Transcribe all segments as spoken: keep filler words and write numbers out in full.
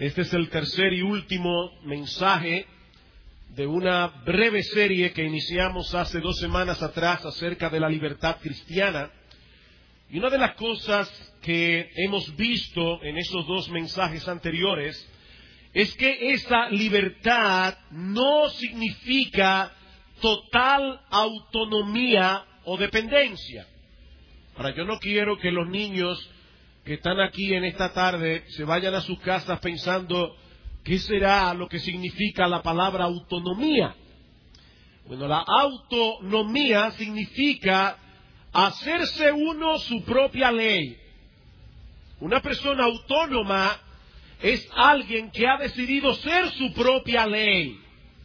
Este es el tercer y último mensaje de una breve serie que iniciamos hace dos semanas atrás acerca de la libertad cristiana. Y una de las cosas que hemos visto en esos dos mensajes anteriores es que esa libertad no significa total autonomía o dependencia. Ahora, yo no quiero que los niños que están aquí en esta tarde se vayan a sus casas pensando ¿qué será lo que significa la palabra autonomía? Bueno, la autonomía significa hacerse uno su propia ley. Una persona autónoma es alguien que ha decidido ser su propia ley.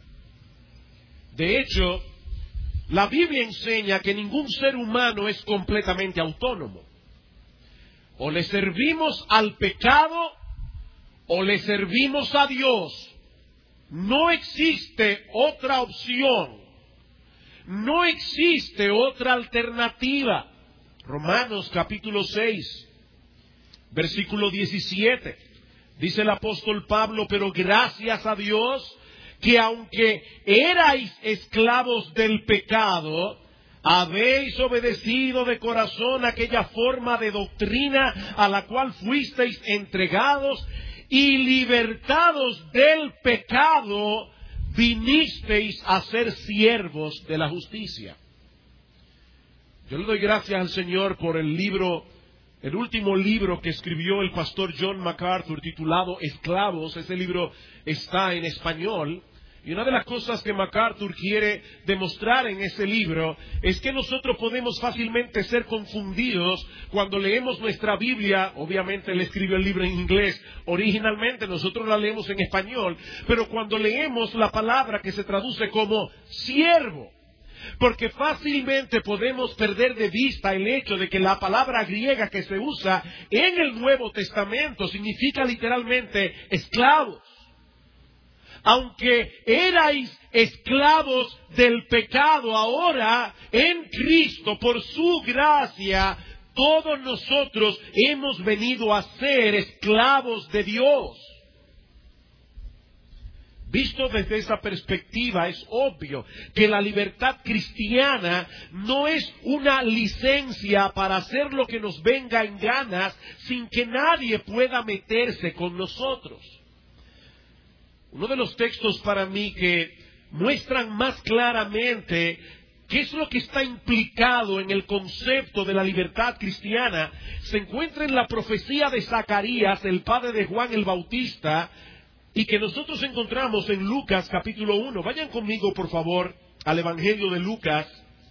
De hecho, la Biblia enseña que ningún ser humano es completamente autónomo. O le servimos al pecado o le servimos a Dios. No existe otra opción. No existe otra alternativa. Romanos capítulo seis, versículo diecisiete. Dice el apóstol Pablo, pero gracias a Dios que aunque erais esclavos del pecado, habéis obedecido de corazón aquella forma de doctrina a la cual fuisteis entregados y libertados del pecado, vinisteis a ser siervos de la justicia. Yo le doy gracias al Señor por el libro, el último libro que escribió el pastor John MacArthur titulado Esclavos. Ese libro está en español. Y una de las cosas que MacArthur quiere demostrar en ese libro es que nosotros podemos fácilmente ser confundidos cuando leemos nuestra Biblia. Obviamente él escribió el libro en inglés originalmente, nosotros la leemos en español, pero cuando leemos la palabra que se traduce como siervo, porque fácilmente podemos perder de vista el hecho de que la palabra griega que se usa en el Nuevo Testamento significa literalmente esclavos. Aunque erais esclavos del pecado, ahora en Cristo, por su gracia, todos nosotros hemos venido a ser esclavos de Dios. Visto desde esa perspectiva, es obvio que la libertad cristiana no es una licencia para hacer lo que nos venga en ganas sin que nadie pueda meterse con nosotros. Uno de los textos para mí que muestran más claramente qué es lo que está implicado en el concepto de la libertad cristiana se encuentra en la profecía de Zacarías, el padre de Juan el Bautista, y que nosotros encontramos en Lucas capítulo uno. Vayan conmigo, por favor, al Evangelio de Lucas.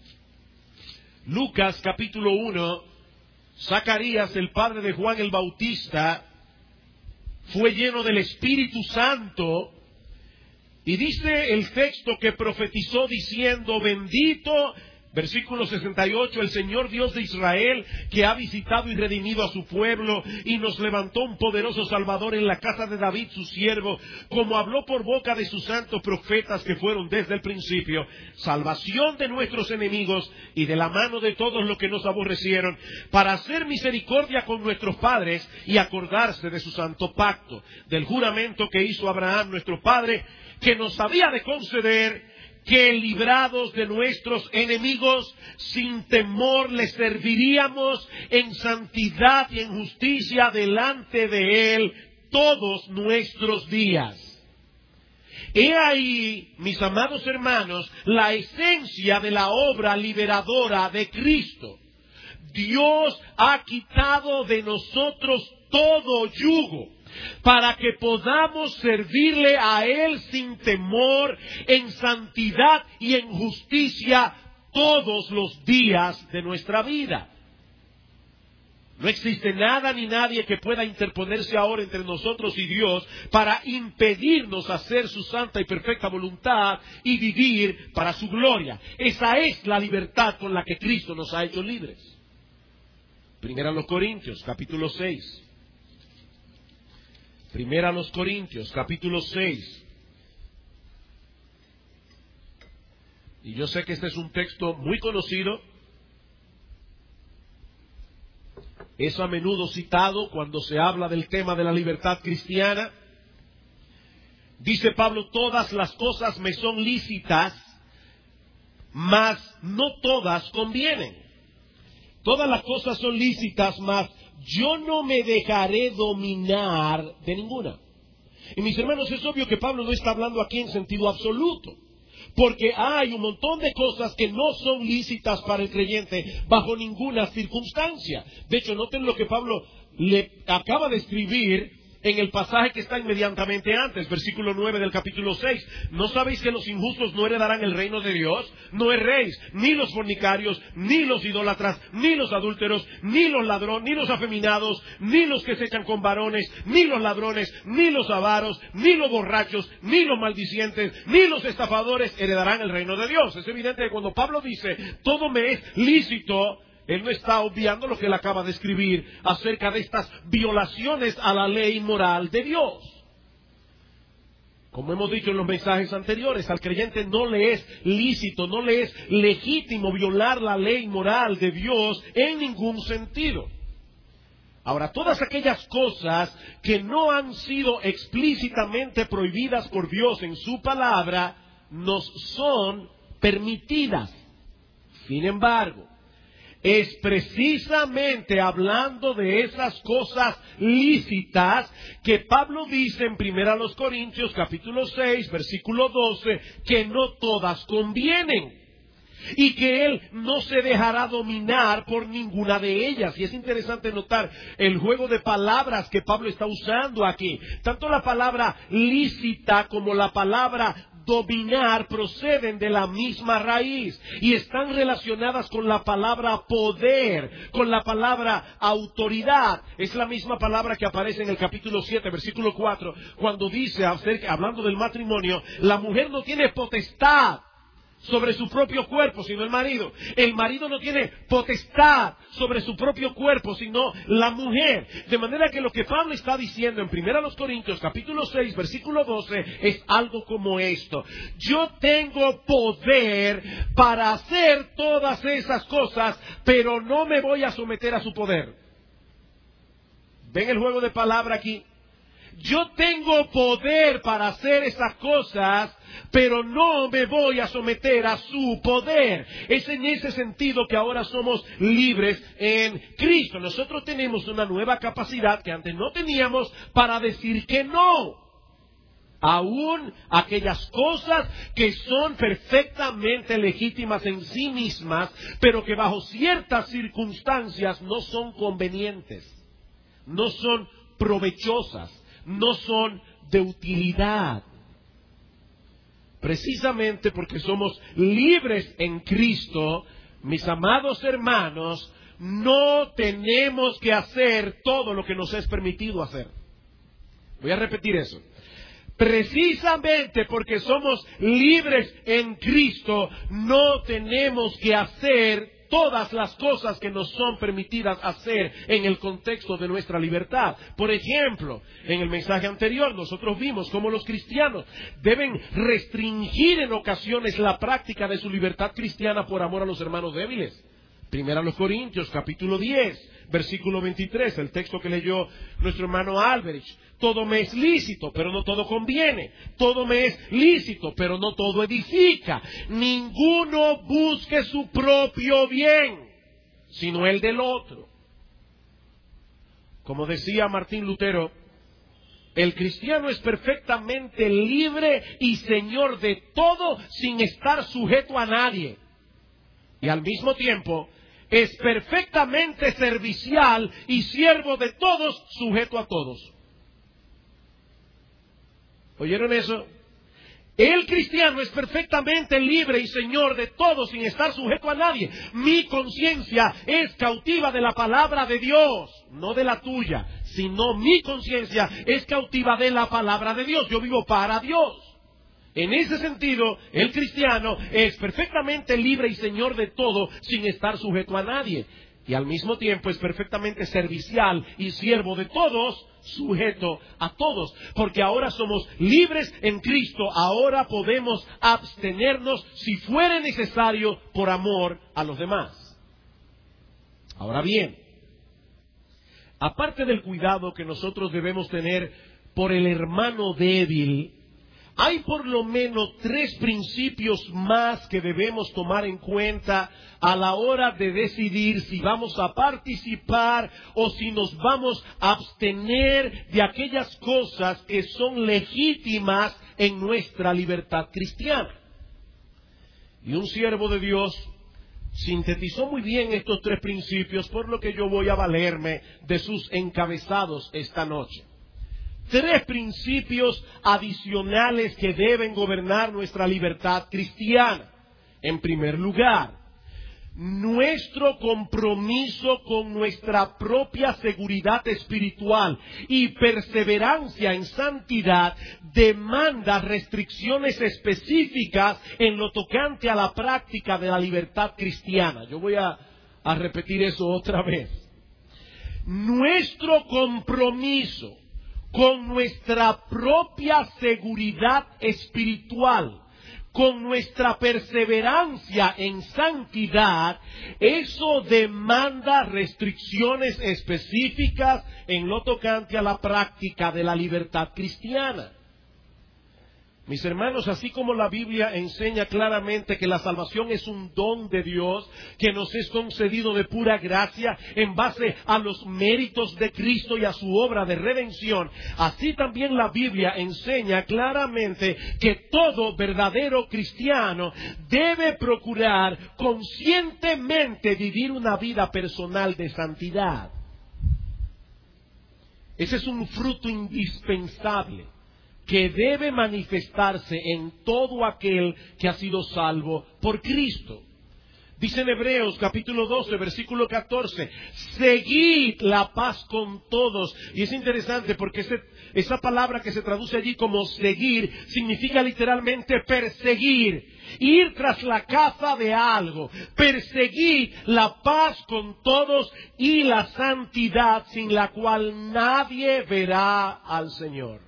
Lucas capítulo uno. Zacarías, el padre de Juan el Bautista, fue lleno del Espíritu Santo, y dice el texto que profetizó diciendo, bendito, versículo sesenta y ocho, el Señor Dios de Israel, que ha visitado y redimido a su pueblo, y nos levantó un poderoso Salvador en la casa de David su siervo, como habló por boca de sus santos profetas que fueron desde el principio, salvación de nuestros enemigos y de la mano de todos los que nos aborrecieron, para hacer misericordia con nuestros padres y acordarse de su santo pacto, del juramento que hizo Abraham nuestro padre, que nos había de conceder que librados de nuestros enemigos, sin temor les serviríamos en santidad y en justicia delante de Él todos nuestros días. He ahí, mis amados hermanos, la esencia de la obra liberadora de Cristo. Dios ha quitado de nosotros todo yugo, para que podamos servirle a Él sin temor, en santidad y en justicia todos los días de nuestra vida. No existe nada ni nadie que pueda interponerse ahora entre nosotros y Dios para impedirnos hacer su santa y perfecta voluntad y vivir para su gloria. Esa es la libertad con la que Cristo nos ha hecho libres. Primera a los Corintios, capítulo seis. Primera a los Corintios, capítulo seis. Y yo sé que este es un texto muy conocido. Es a menudo citado cuando se habla del tema de la libertad cristiana. Dice Pablo, todas las cosas me son lícitas, mas no todas convienen. Todas las cosas son lícitas, mas yo no me dejaré dominar de ninguna. Y mis hermanos, es obvio que Pablo no está hablando aquí en sentido absoluto, porque hay un montón de cosas que no son lícitas para el creyente bajo ninguna circunstancia. De hecho, noten lo que Pablo le acaba de escribir en el pasaje que está inmediatamente antes, versículo nueve del capítulo seis. ¿No sabéis que los injustos no heredarán el reino de Dios? No erréis, ni los fornicarios, ni los idólatras, ni los adúlteros, ni los ladrones, ni los afeminados, ni los que se echan con varones, ni los ladrones, ni los avaros, ni los borrachos, ni los maldicientes, ni los estafadores heredarán el reino de Dios. Es evidente que cuando Pablo dice, todo me es lícito, él no está obviando lo que él acaba de escribir acerca de estas violaciones a la ley moral de Dios. Como hemos dicho en los mensajes anteriores, al creyente no le es lícito, no le es legítimo violar la ley moral de Dios en ningún sentido. Ahora, todas aquellas cosas que no han sido explícitamente prohibidas por Dios en su palabra, nos son permitidas. Sin embargo, es precisamente hablando de esas cosas lícitas que Pablo dice en Primera los Corintios capítulo seis versículo doce que no todas convienen y que él no se dejará dominar por ninguna de ellas. Y es interesante notar el juego de palabras que Pablo está usando aquí. Tanto la palabra lícita como la palabra dominar proceden de la misma raíz y están relacionadas con la palabra poder, con la palabra autoridad. Es la misma palabra que aparece en el capítulo siete, versículo cuatro, cuando dice, hablando del matrimonio, la mujer no tiene potestad sobre su propio cuerpo, sino el marido. El marido no tiene potestad sobre su propio cuerpo, sino la mujer. De manera que lo que Pablo está diciendo en Primera los Corintios, capítulo seis, versículo doce, es algo como esto. Yo tengo poder para hacer todas esas cosas, pero no me voy a someter a su poder. ¿Ven el juego de palabra aquí? Yo tengo poder para hacer esas cosas, pero no me voy a someter a su poder. Es en ese sentido que ahora somos libres en Cristo. Nosotros tenemos una nueva capacidad que antes no teníamos para decir que no. Aún aquellas cosas que son perfectamente legítimas en sí mismas, pero que bajo ciertas circunstancias no son convenientes, no son provechosas, no son de utilidad. Precisamente porque somos libres en Cristo, mis amados hermanos, no tenemos que hacer todo lo que nos es permitido hacer. Voy a repetir eso. Precisamente porque somos libres en Cristo, no tenemos que hacer todas las cosas que nos son permitidas hacer en el contexto de nuestra libertad. Por ejemplo, en el mensaje anterior nosotros vimos cómo los cristianos deben restringir en ocasiones la práctica de su libertad cristiana por amor a los hermanos débiles. Primera a los Corintios, capítulo diez, versículo veintitrés, el texto que leyó nuestro hermano Alberich. Todo me es lícito, pero no todo conviene. Todo me es lícito, pero no todo edifica. Ninguno busque su propio bien, sino el del otro. Como decía Martín Lutero, el cristiano es perfectamente libre y señor de todo sin estar sujeto a nadie. Y al mismo tiempo es perfectamente servicial y siervo de todos, sujeto a todos. ¿Oyeron eso? El cristiano es perfectamente libre y señor de todo sin estar sujeto a nadie. Mi conciencia es cautiva de la palabra de Dios, no de la tuya, sino mi conciencia es cautiva de la palabra de Dios. Yo vivo para Dios. En ese sentido, el cristiano es perfectamente libre y señor de todo sin estar sujeto a nadie. Y al mismo tiempo es perfectamente servicial y siervo de todos, sujeto a todos. Porque ahora somos libres en Cristo, ahora podemos abstenernos si fuere necesario por amor a los demás. Ahora bien, aparte del cuidado que nosotros debemos tener por el hermano débil, Hay por lo menos tres principios más que debemos tomar en cuenta a la hora de decidir si vamos a participar o si nos vamos a abstener de aquellas cosas que son legítimas en nuestra libertad cristiana. Y un siervo de Dios sintetizó muy bien estos tres principios, por lo que yo voy a valerme de sus encabezados esta noche. Tres principios adicionales que deben gobernar nuestra libertad cristiana. En primer lugar, nuestro compromiso con nuestra propia seguridad espiritual y perseverancia en santidad demanda restricciones específicas en lo tocante a la práctica de la libertad cristiana. Yo voy a, a repetir eso otra vez. Nuestro compromiso con nuestra propia seguridad espiritual, con nuestra perseverancia en santidad, eso demanda restricciones específicas en lo tocante a la práctica de la libertad cristiana. Mis hermanos, así como la Biblia enseña claramente que la salvación es un don de Dios, que nos es concedido de pura gracia en base a los méritos de Cristo y a su obra de redención, así también la Biblia enseña claramente que todo verdadero cristiano debe procurar conscientemente vivir una vida personal de santidad. Ese es un fruto indispensable que debe manifestarse en todo aquel que ha sido salvo por Cristo. Dice en Hebreos capítulo doce, versículo catorce, seguid la paz con todos. Y es interesante porque ese, esa palabra que se traduce allí como seguir significa literalmente perseguir, ir tras la caza de algo. Perseguid la paz con todos y la santidad, sin la cual nadie verá al Señor.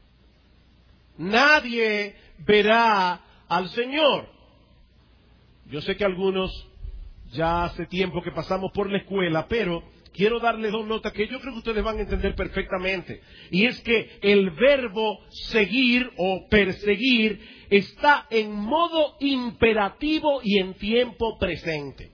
Nadie verá al Señor. Yo sé que algunos ya hace tiempo que pasamos por la escuela, pero quiero darles dos notas que yo creo que ustedes van a entender perfectamente. Y es que el verbo seguir o perseguir está en modo imperativo y en tiempo presente.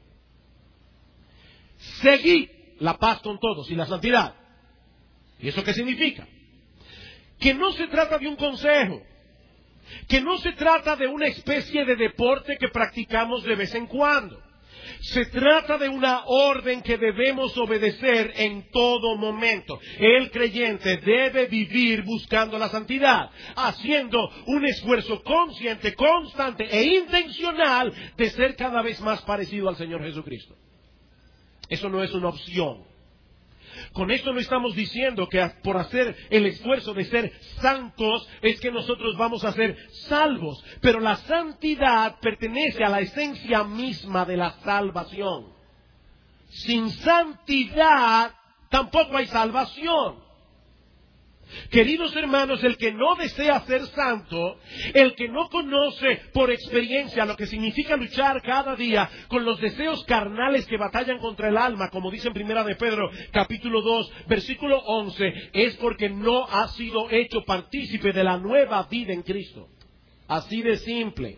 Seguid la paz con todos y la santidad. ¿Y eso qué significa? Que no se trata de un consejo, que no se trata de una especie de deporte que practicamos de vez en cuando. Se trata de una orden que debemos obedecer en todo momento. El creyente debe vivir buscando la santidad, haciendo un esfuerzo consciente, constante e intencional de ser cada vez más parecido al Señor Jesucristo. Eso no es una opción. Con esto no estamos diciendo que por hacer el esfuerzo de ser santos es que nosotros vamos a ser salvos. Pero la santidad pertenece a la esencia misma de la salvación. Sin santidad tampoco hay salvación. Queridos hermanos, el que no desea ser santo, el que no conoce por experiencia lo que significa luchar cada día con los deseos carnales que batallan contra el alma, como dice en Primera de Pedro, capítulo dos, versículo once, es porque no ha sido hecho partícipe de la nueva vida en Cristo. Así de simple.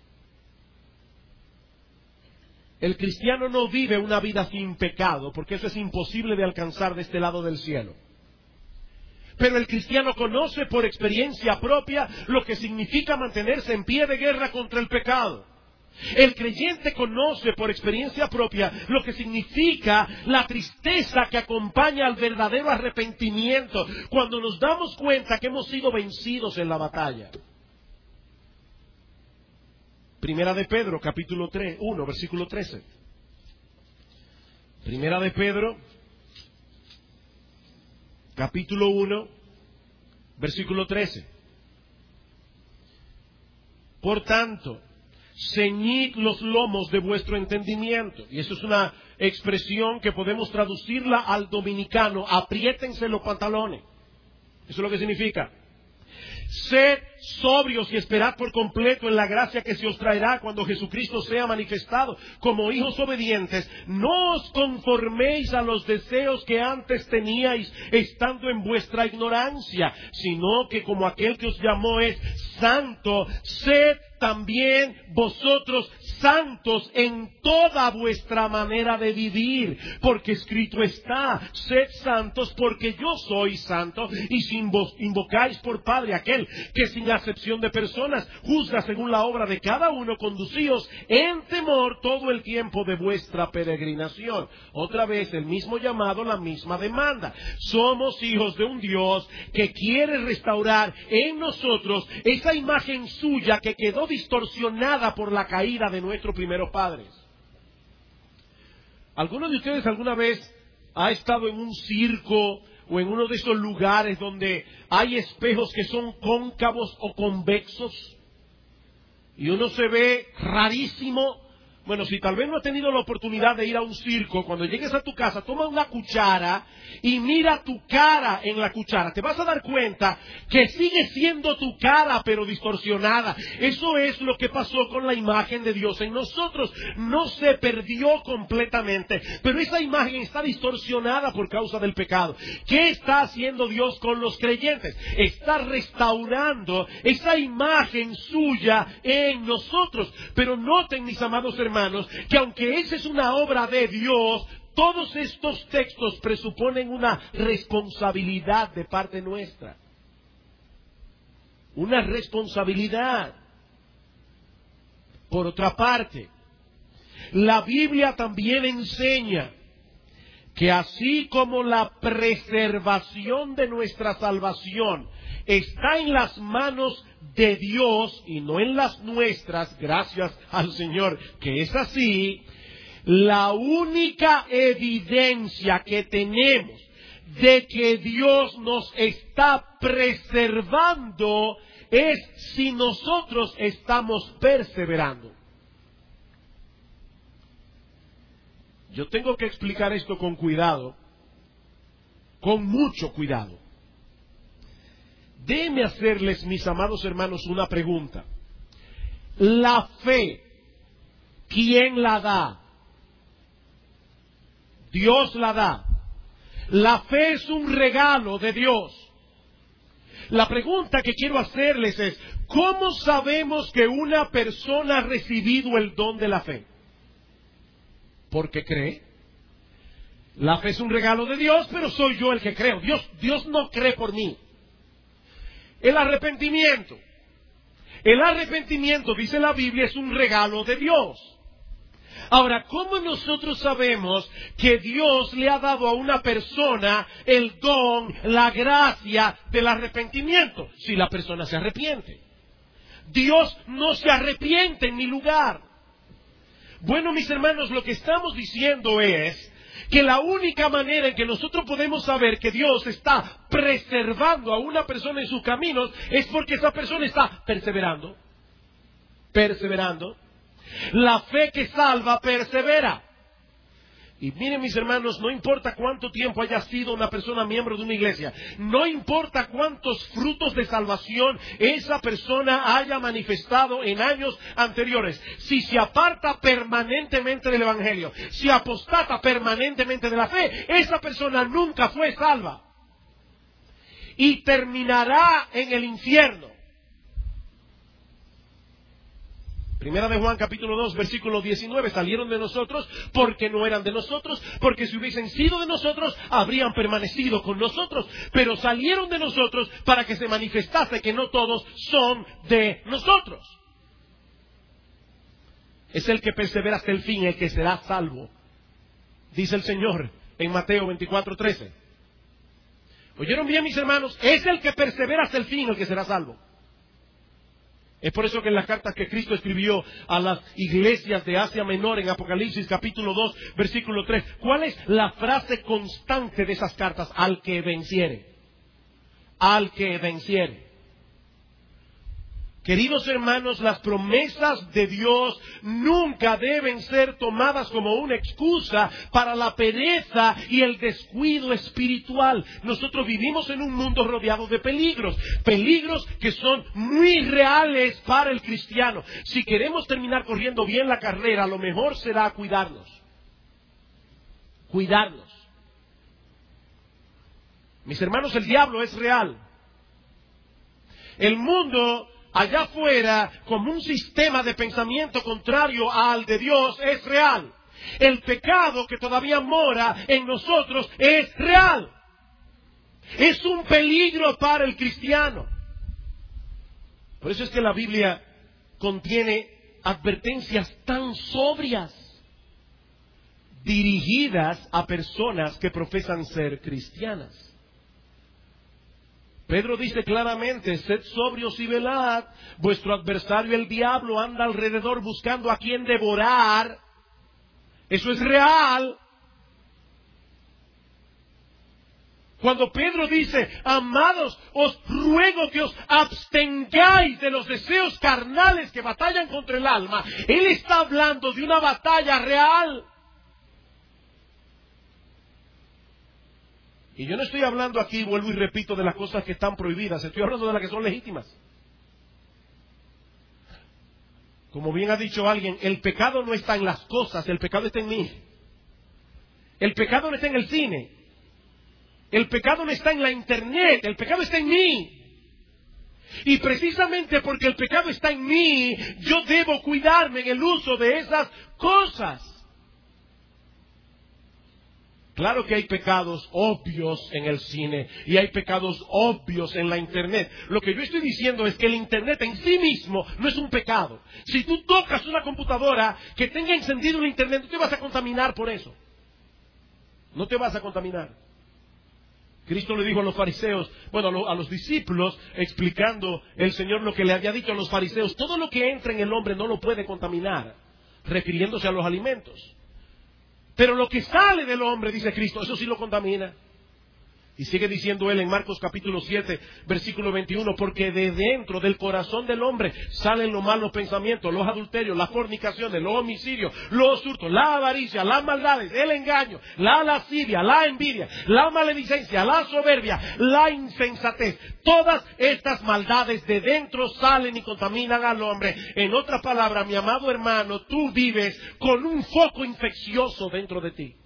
El cristiano no vive una vida sin pecado, porque eso es imposible de alcanzar de este lado del cielo. Pero el cristiano conoce por experiencia propia lo que significa mantenerse en pie de guerra contra el pecado. El creyente conoce por experiencia propia lo que significa la tristeza que acompaña al verdadero arrepentimiento cuando nos damos cuenta que hemos sido vencidos en la batalla. Primera de Pedro, capítulo uno, versículo trece. Primera de Pedro, capítulo uno, versículo trece. Por tanto, ceñid los lomos de vuestro entendimiento. Y eso es una expresión que podemos traducirla al dominicano. Apriétense los pantalones. Eso es lo que significa. Sed sobrios y esperad por completo en la gracia que se os traerá cuando Jesucristo sea manifestado. Como hijos obedientes, no os conforméis a los deseos que antes teníais estando en vuestra ignorancia, sino que como aquel que os llamó es santo, sed también vosotros santos en toda vuestra manera de vivir, porque escrito está, sed santos porque yo soy santo, y si invocáis por Padre aquel que sin acepción de personas juzga según la obra de cada uno, conducíos en temor todo el tiempo de vuestra peregrinación. Otra vez el mismo llamado, la misma demanda. Somos hijos de un Dios que quiere restaurar en nosotros esa imagen suya que quedó distorsionada por la caída de nuestros primeros padres. ¿Alguno de ustedes alguna vez ha estado en un circo o en uno de esos lugares donde hay espejos que son cóncavos o convexos y uno se ve rarísimo? Bueno, si tal vez no has tenido la oportunidad de ir a un circo, cuando llegues a tu casa, toma una cuchara y mira tu cara en la cuchara. Te vas a dar cuenta que sigue siendo tu cara, pero distorsionada. Eso es lo que pasó con la imagen de Dios en nosotros. No se perdió completamente, pero esa imagen está distorsionada por causa del pecado. ¿Qué está haciendo Dios con los creyentes? Está restaurando esa imagen suya en nosotros. Pero noten, mis amados hermanos, Hermanos, que aunque esa es una obra de Dios, todos estos textos presuponen una responsabilidad de parte nuestra. Una responsabilidad. Por otra parte, la Biblia también enseña que así como la preservación de nuestra salvación está en las manos de Dios y no en las nuestras, gracias al Señor que es así, la única evidencia que tenemos de que Dios nos está preservando es si nosotros estamos perseverando. Yo tengo que explicar esto con cuidado, con mucho cuidado. Déjenme hacerles, mis amados hermanos, una pregunta. La fe, ¿quién la da? Dios la da. La fe es un regalo de Dios. La pregunta que quiero hacerles es, ¿cómo sabemos que una persona ha recibido el don de la fe? ¿Porque cree? La fe es un regalo de Dios, pero soy yo el que creo. Dios, Dios no cree por mí. El arrepentimiento. El arrepentimiento, dice la Biblia, es un regalo de Dios. Ahora, ¿cómo nosotros sabemos que Dios le ha dado a una persona el don, la gracia del arrepentimiento? Si la persona se arrepiente. Dios no se arrepiente en mi lugar. Bueno, mis hermanos, lo que estamos diciendo es que la única manera en que nosotros podemos saber que Dios está preservando a una persona en sus caminos es porque esa persona está perseverando. Perseverando. La fe que salva persevera. Y miren, mis hermanos, no importa cuánto tiempo haya sido una persona miembro de una iglesia, no importa cuántos frutos de salvación esa persona haya manifestado en años anteriores, si se aparta permanentemente del evangelio, si apostata permanentemente de la fe, esa persona nunca fue salva y terminará en el infierno. Primera de Juan capítulo dos versículo diecinueve, salieron de nosotros porque no eran de nosotros, porque si hubiesen sido de nosotros habrían permanecido con nosotros, pero salieron de nosotros para que se manifestase que no todos son de nosotros. Es el que persevera hasta el fin el que será salvo, dice el Señor en Mateo veinticuatro trece. ¿Oyeron bien, mis hermanos? Es el que persevera hasta el fin el que será salvo. Es por eso que en las cartas que Cristo escribió a las iglesias de Asia Menor, en Apocalipsis capítulo dos, versículo tres, ¿cuál es la frase constante de esas cartas? Al que venciere. Al que venciere. Queridos hermanos, las promesas de Dios nunca deben ser tomadas como una excusa para la pereza y el descuido espiritual. Nosotros vivimos en un mundo rodeado de peligros, peligros que son muy reales para el cristiano. Si queremos terminar corriendo bien la carrera, lo mejor será cuidarnos. Cuidarnos. Mis hermanos, el diablo es real. El mundo allá afuera como un sistema de pensamiento contrario al de Dios es real. El pecado que todavía mora en nosotros es real. Es un peligro para el cristiano. Por eso es que la Biblia contiene advertencias tan sobrias dirigidas a personas que profesan ser cristianas. Pedro dice claramente: sed sobrios y velad, vuestro adversario el diablo anda alrededor buscando a quien devorar. Eso es real. Cuando Pedro dice: amados, os ruego que os abstengáis de los deseos carnales que batallan contra el alma, él está hablando de una batalla real. Y yo no estoy hablando aquí, vuelvo y repito, de las cosas que están prohibidas, estoy hablando de las que son legítimas. Como bien ha dicho alguien, el pecado no está en las cosas, el pecado está en mí. El pecado no está en el cine. El pecado no está en la internet, el pecado está en mí. Y precisamente porque el pecado está en mí, yo debo cuidarme en el uso de esas cosas. Claro que hay pecados obvios en el cine y hay pecados obvios en la internet. Lo que yo estoy diciendo es que el internet en sí mismo no es un pecado. Si tú tocas una computadora que tenga encendido el internet, no te vas a contaminar por eso. No te vas a contaminar. Cristo le dijo a los fariseos, bueno, a, lo, a los discípulos, explicando el Señor lo que le había dicho a los fariseos: todo lo que entra en el hombre no lo puede contaminar, refiriéndose a los alimentos. Pero lo que sale del hombre, dice Cristo, eso sí lo contamina. Y sigue diciendo él en Marcos capítulo siete, versículo veintiuno: porque de dentro del corazón del hombre salen los malos pensamientos, los adulterios, las fornicaciones, los homicidios, los hurtos, la avaricia, las maldades, el engaño, la lascivia, la envidia, la maledicencia, la soberbia, la insensatez. Todas estas maldades de dentro salen y contaminan al hombre. En otras palabras, mi amado hermano, tú vives con un foco infeccioso dentro de ti.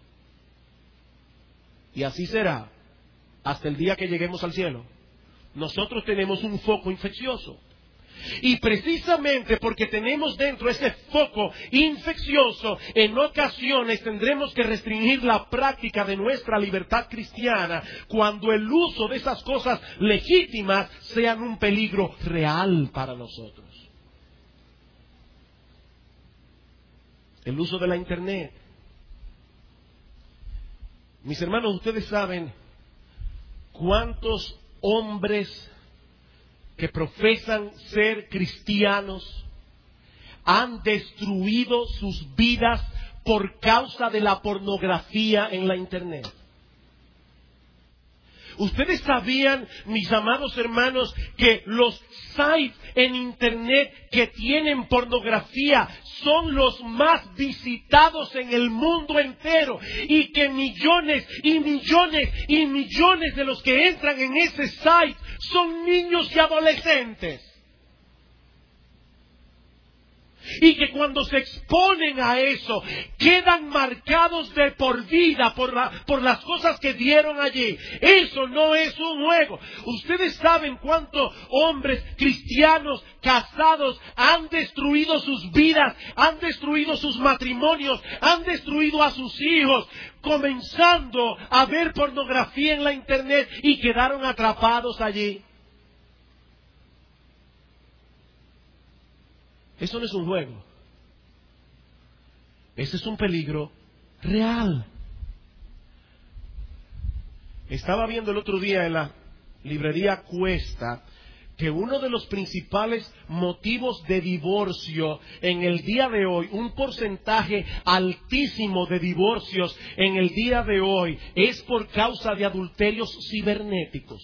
Y así será hasta el día que lleguemos al cielo. Nosotros tenemos un foco infeccioso. Y precisamente porque tenemos dentro ese foco infeccioso, en ocasiones tendremos que restringir la práctica de nuestra libertad cristiana cuando el uso de esas cosas legítimas sean un peligro real para nosotros. El uso de la internet. Mis hermanos, ustedes saben ¿cuántos hombres que profesan ser cristianos han destruido sus vidas por causa de la pornografía en la internet? ¿Ustedes sabían, mis amados hermanos, que los sites en internet que tienen pornografía son los más visitados en el mundo entero? Y que millones y millones y millones de los que entran en ese site son niños y adolescentes. Y que cuando se exponen a eso, quedan marcados de por vida por, la, por las cosas que dieron allí. Eso no es un juego. Ustedes saben cuántos hombres cristianos casados han destruido sus vidas, han destruido sus matrimonios, han destruido a sus hijos, comenzando a ver pornografía en la internet y quedaron atrapados allí. Eso no es un juego. Ese es un peligro real. Estaba viendo el otro día en la librería Cuesta que uno de los principales motivos de divorcio en el día de hoy, un porcentaje altísimo de divorcios en el día de hoy, es por causa de adulterios cibernéticos.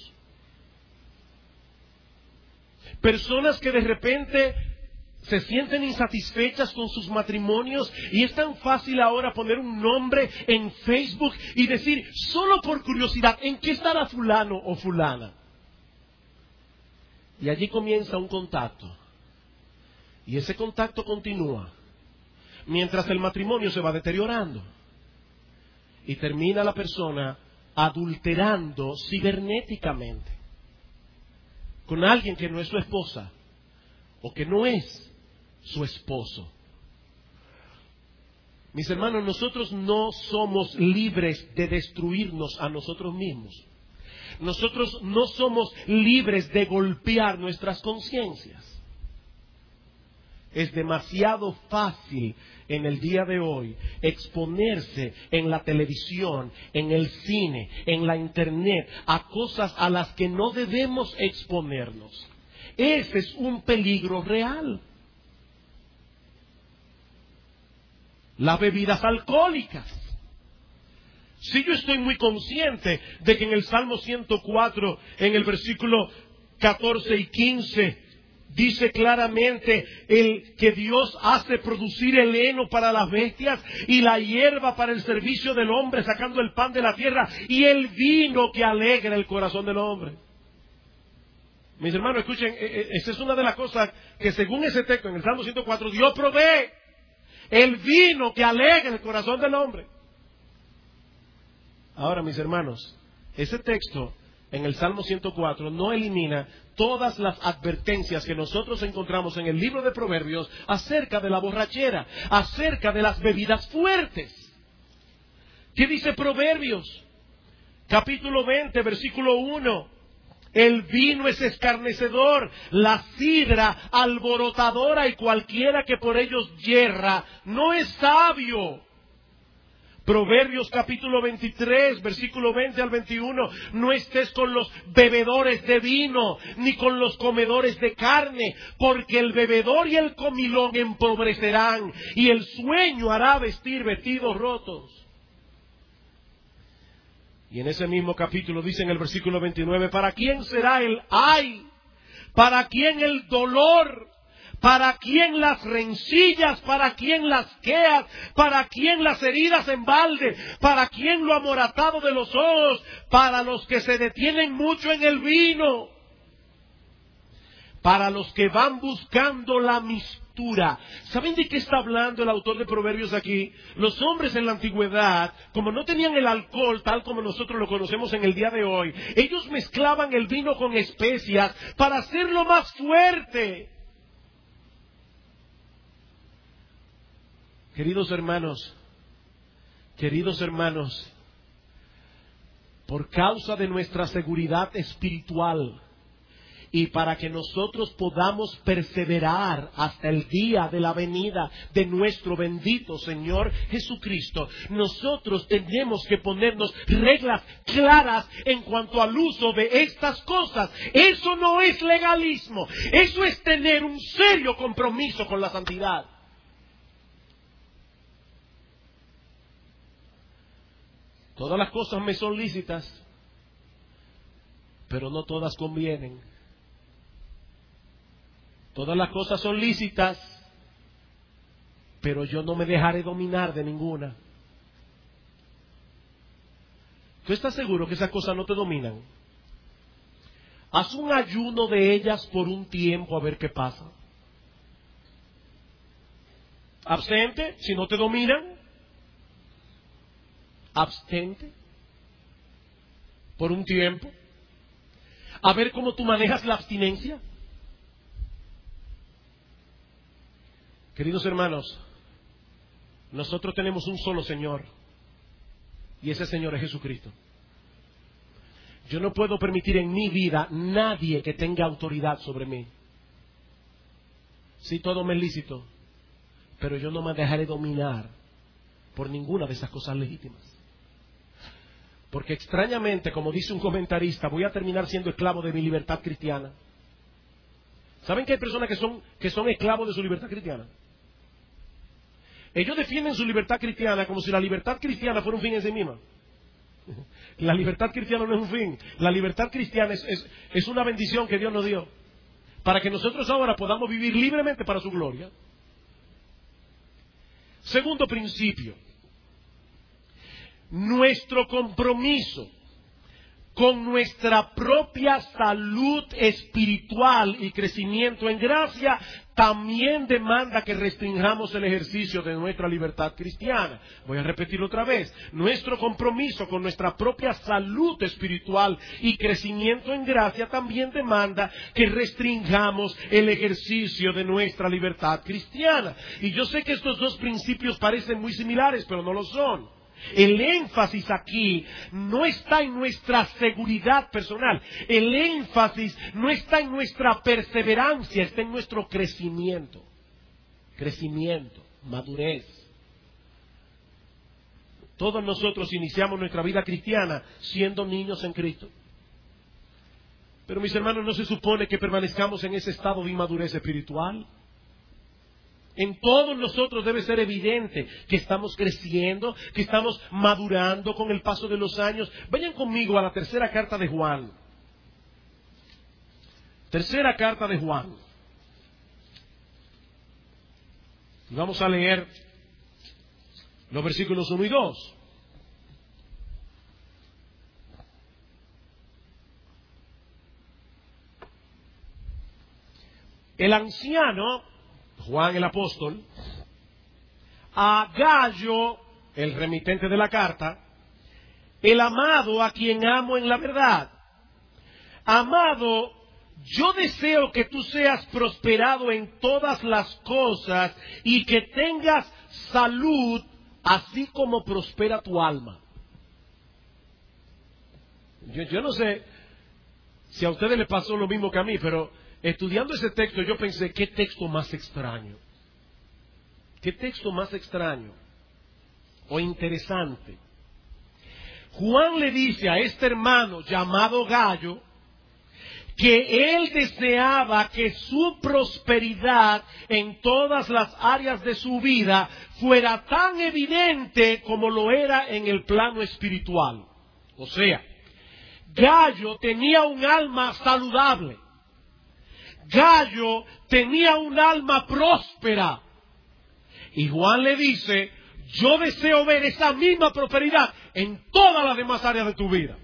Personas que de repente se sienten insatisfechas con sus matrimonios y es tan fácil ahora poner un nombre en Facebook y decir, solo por curiosidad, ¿en qué estará fulano o fulana? Y allí comienza un contacto. Y ese contacto continúa mientras el matrimonio se va deteriorando. Y termina la persona adulterando cibernéticamente con alguien que no es su esposa, o que no es su esposo. Mis hermanos, nosotros no somos libres de destruirnos a nosotros mismos. Nosotros no somos libres de golpear nuestras conciencias. Es demasiado fácil en el día de hoy exponerse en la televisión, en el cine, en la internet, a cosas a las que no debemos exponernos. Ese es un peligro real. Las bebidas alcohólicas. Si yo estoy muy consciente de que en el Salmo ciento cuatro, en el versículo catorce y quince, dice claramente el que Dios hace producir el heno para las bestias y la hierba para el servicio del hombre, sacando el pan de la tierra y el vino que alegra el corazón del hombre. Mis hermanos, escuchen, esa es una de las cosas que según ese texto en el Salmo ciento cuatro, Dios provee el vino que alegra el corazón del hombre. Ahora, mis hermanos, ese texto en el Salmo ciento cuatro no elimina todas las advertencias que nosotros encontramos en el libro de Proverbios acerca de la borrachera, acerca de las bebidas fuertes. ¿Qué dice Proverbios? Capítulo veinte, versículo uno. El vino es escarnecedor, la sidra alborotadora, y cualquiera que por ellos yerra no es sabio. Proverbios capítulo veintitrés, versículo veinte al veintiuno. No estés con los bebedores de vino, ni con los comedores de carne, porque el bebedor y el comilón empobrecerán, y el sueño hará vestir vestidos rotos. Y en ese mismo capítulo dice en el versículo veintinueve, ¿para quién será el ay? ¿Para quién el dolor? ¿Para quién las rencillas? ¿Para quién las quejas? ¿Para quién las heridas en balde? ¿Para quién lo amoratado de los ojos? Para los que se detienen mucho en el vino. Para los que van buscando la mistura. ¿Saben de qué está hablando el autor de Proverbios aquí? Los hombres en la antigüedad, como no tenían el alcohol tal como nosotros lo conocemos en el día de hoy, ellos mezclaban el vino con especias para hacerlo más fuerte. Queridos hermanos, queridos hermanos, por causa de nuestra seguridad espiritual y para que nosotros podamos perseverar hasta el día de la venida de nuestro bendito Señor Jesucristo, nosotros tenemos que ponernos reglas claras en cuanto al uso de estas cosas. Eso no es legalismo, eso es tener un serio compromiso con la santidad. Todas las cosas me son lícitas, pero no todas convienen. Todas las cosas son lícitas, pero yo no me dejaré dominar de ninguna. ¿Tú estás seguro que esas cosas no te dominan? Haz un ayuno de ellas por un tiempo a ver qué pasa. Abstente, si no te dominan. Abstente por un tiempo. A ver cómo tú manejas la abstinencia. Queridos hermanos, nosotros tenemos un solo Señor, y ese Señor es Jesucristo. Yo no puedo permitir en mi vida nadie que tenga autoridad sobre mí. Sí, todo me es lícito, pero yo no me dejaré dominar por ninguna de esas cosas legítimas. Porque extrañamente, como dice un comentarista, voy a terminar siendo esclavo de mi libertad cristiana. ¿Saben que hay personas que son, que son esclavos de su libertad cristiana? Ellos defienden su libertad cristiana como si la libertad cristiana fuera un fin en sí misma. La libertad cristiana no es un fin. La libertad cristiana es, es, es una bendición que Dios nos dio para que nosotros ahora podamos vivir libremente para su gloria. Segundo principio. Nuestro compromiso con nuestra propia salud espiritual y crecimiento en gracia, también demanda que restringamos el ejercicio de nuestra libertad cristiana. Voy a repetirlo otra vez. Nuestro compromiso con nuestra propia salud espiritual y crecimiento en gracia también demanda que restringamos el ejercicio de nuestra libertad cristiana. Y yo sé que estos dos principios parecen muy similares, pero no lo son. El énfasis aquí no está en nuestra seguridad personal. El énfasis no está en nuestra perseverancia, está en nuestro crecimiento. Crecimiento, madurez. Todos nosotros iniciamos nuestra vida cristiana siendo niños en Cristo. Pero mis hermanos, ¿no se supone que permanezcamos en ese estado de inmadurez espiritual? En todos nosotros debe ser evidente que estamos creciendo, que estamos madurando con el paso de los años. Vayan conmigo a la tercera carta de Juan. Tercera carta de Juan. Y vamos a leer los versículos uno y dos. El anciano Juan el apóstol, a Gayo, el remitente de la carta, el amado a quien amo en la verdad. Amado, yo deseo que tú seas prosperado en todas las cosas y que tengas salud, así como prospera tu alma. Yo, yo no sé si a ustedes les pasó lo mismo que a mí, pero estudiando ese texto yo pensé, ¿qué texto más extraño? ¿Qué texto más extraño o interesante? Juan le dice a este hermano llamado Gayo que él deseaba que su prosperidad en todas las áreas de su vida fuera tan evidente como lo era en el plano espiritual. O sea, Gayo tenía un alma saludable. Gayo tenía un alma próspera. Y Juan le dice, yo deseo ver esa misma prosperidad en todas las demás áreas de tu vida.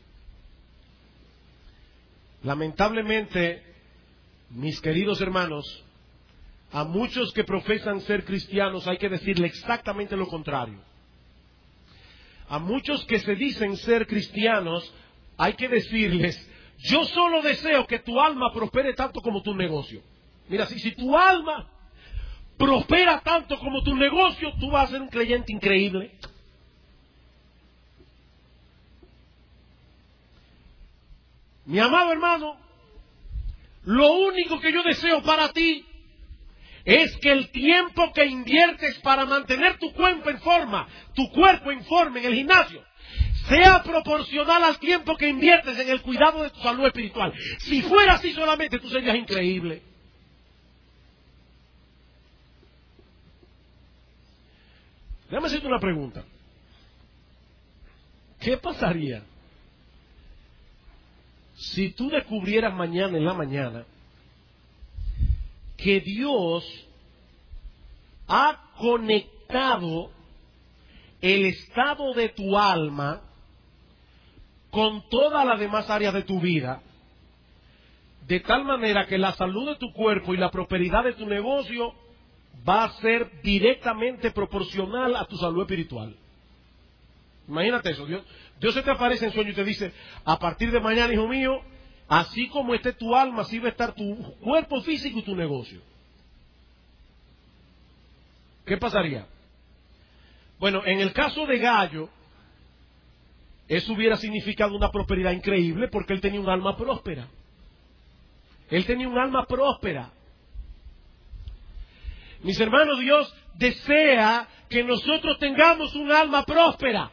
Lamentablemente, mis queridos hermanos, a muchos que profesan ser cristianos hay que decirle exactamente lo contrario. A muchos que se dicen ser cristianos hay que decirles, yo solo deseo que tu alma prospere tanto como tu negocio. Mira, si, si tu alma prospera tanto como tu negocio, tú vas a ser un creyente increíble. Mi amado hermano, lo único que yo deseo para ti es que el tiempo que inviertes para mantener tu cuerpo en forma, tu cuerpo en forma en el gimnasio, sea proporcional al tiempo que inviertes en el cuidado de tu salud espiritual. Si fuera así solamente, tú serías increíble. Déjame hacerte una pregunta. ¿Qué pasaría si tú descubrieras mañana en la mañana que Dios ha conectado el estado de tu alma con todas las demás áreas de tu vida, de tal manera que la salud de tu cuerpo y la prosperidad de tu negocio va a ser directamente proporcional a tu salud espiritual? Imagínate eso. Dios, Dios se te aparece en sueño y te dice, a partir de mañana, hijo mío, así como esté tu alma, así va a estar tu cuerpo físico y tu negocio. ¿Qué pasaría? Bueno, en el caso de Gayo, eso hubiera significado una prosperidad increíble porque él tenía un alma próspera. Él tenía un alma próspera. Mis hermanos, Dios desea que nosotros tengamos un alma próspera.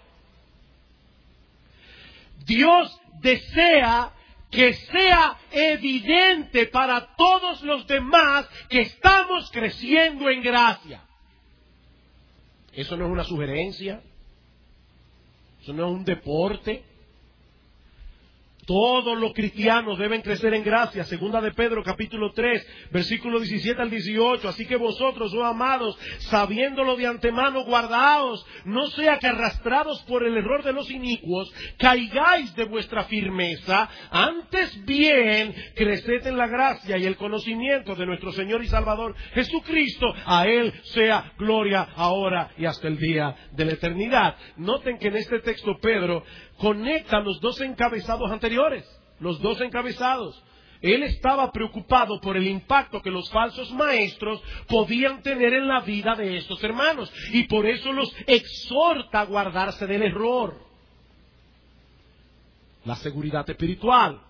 Dios desea que sea evidente para todos los demás que estamos creciendo en gracia. Eso no es una sugerencia. Eso no es un deporte. Todos los cristianos deben crecer en gracia. Segunda de Pedro, capítulo tres, versículo diecisiete al dieciocho. Así que vosotros, oh amados, sabiéndolo de antemano, guardaos, no sea que arrastrados por el error de los inicuos, caigáis de vuestra firmeza. Antes bien, creced en la gracia y el conocimiento de nuestro Señor y Salvador Jesucristo. A Él sea gloria ahora y hasta el día de la eternidad. Noten que en este texto Pedro conecta los dos encabezados anteriores, los dos encabezados. Él estaba preocupado por el impacto que los falsos maestros podían tener en la vida de estos hermanos, y por eso los exhorta a guardarse del error. La seguridad espiritual.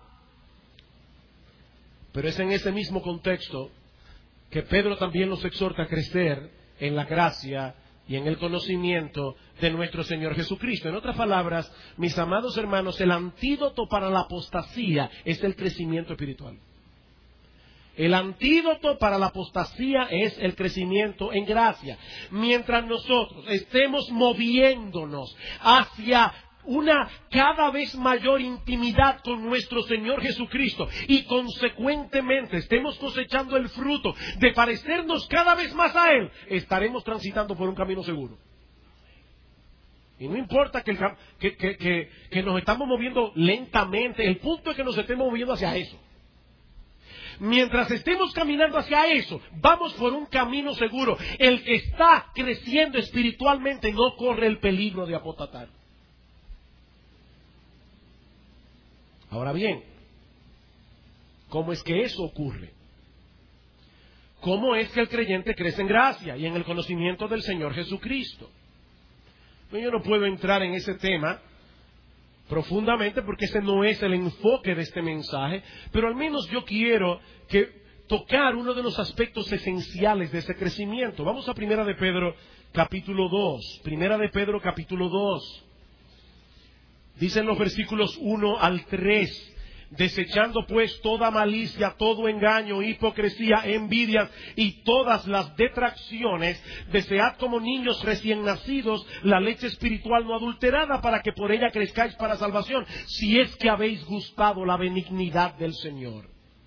Pero es en ese mismo contexto que Pedro también los exhorta a crecer en la gracia y en el conocimiento de nuestro Señor Jesucristo. En otras palabras, mis amados hermanos, el antídoto para la apostasía es el crecimiento espiritual. El antídoto para la apostasía es el crecimiento en gracia. Mientras nosotros estemos moviéndonos hacia una cada vez mayor intimidad con nuestro Señor Jesucristo y consecuentemente estemos cosechando el fruto de parecernos cada vez más a Él, estaremos transitando por un camino seguro. Y no importa que, el, que, que, que, que nos estamos moviendo lentamente, el punto es que nos estemos moviendo hacia eso. Mientras estemos caminando hacia eso, vamos por un camino seguro. El que está creciendo espiritualmente no corre el peligro de apostatar. Ahora bien, ¿cómo es que eso ocurre? ¿Cómo es que el creyente crece en gracia y en el conocimiento del Señor Jesucristo? Yo no puedo entrar en ese tema profundamente porque ese no es el enfoque de este mensaje, pero al menos yo quiero que tocar uno de los aspectos esenciales de ese crecimiento. Vamos a Primera de Pedro, capítulo dos. Primera de Pedro, capítulo dos. Dicen los versículos uno al tres, desechando pues toda malicia, todo engaño, hipocresía, envidias y todas las detracciones, desead como niños recién nacidos la leche espiritual no adulterada, para que por ella crezcáis para salvación, si es que habéis gustado la benignidad del Señor.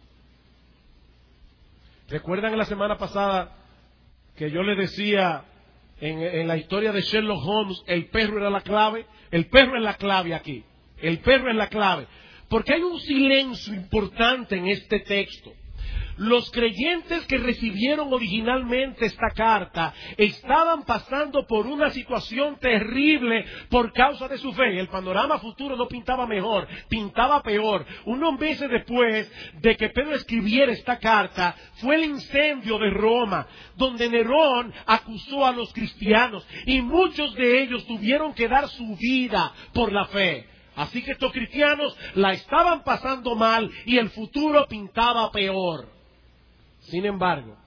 ¿Recuerdan la semana pasada que yo les decía en, en la historia de Sherlock Holmes, el perro era la clave? El perro es la clave aquí. El perro es la clave. Porque hay un silencio importante en este texto. Los creyentes que recibieron originalmente esta carta estaban pasando por una situación terrible por causa de su fe. El panorama futuro no pintaba mejor, pintaba peor. Unos meses después de que Pedro escribiera esta carta, fue el incendio de Roma, donde Nerón acusó a los cristianos y muchos de ellos tuvieron que dar su vida por la fe. Así que estos cristianos la estaban pasando mal y el futuro pintaba peor. Sin embargo,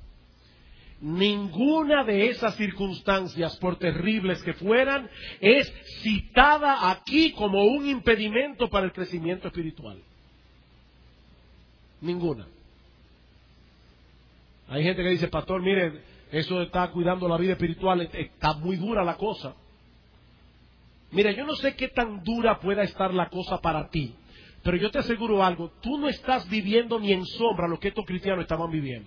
ninguna de esas circunstancias, por terribles que fueran, es citada aquí como un impedimento para el crecimiento espiritual. Ninguna. Hay gente que dice, pastor, mire, eso de estar cuidando la vida espiritual, está muy dura la cosa. Mira, yo no sé qué tan dura pueda estar la cosa para ti, pero yo te aseguro algo, tú no estás viviendo ni en sombra lo que estos cristianos estaban viviendo.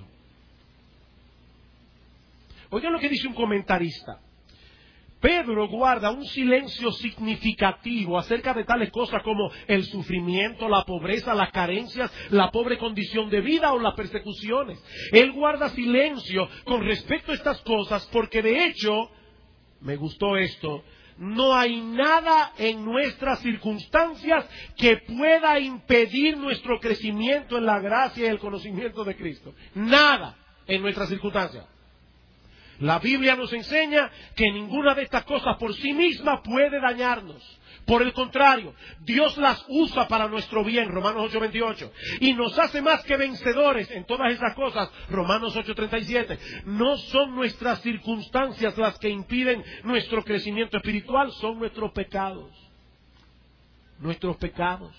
Oigan lo que dice un comentarista. Pedro guarda un silencio significativo acerca de tales cosas como el sufrimiento, la pobreza, las carencias, la pobre condición de vida o las persecuciones. Él guarda silencio con respecto a estas cosas porque de hecho, me gustó esto, no hay nada en nuestras circunstancias que pueda impedir nuestro crecimiento en la gracia y el conocimiento de Cristo. Nada en nuestras circunstancias. La Biblia nos enseña que ninguna de estas cosas por sí misma puede dañarnos. Por el contrario, Dios las usa para nuestro bien, Romanos ocho veintiocho, y nos hace más que vencedores en todas esas cosas, Romanos ocho treinta y siete. No son nuestras circunstancias las que impiden nuestro crecimiento espiritual, son nuestros pecados. Nuestros pecados.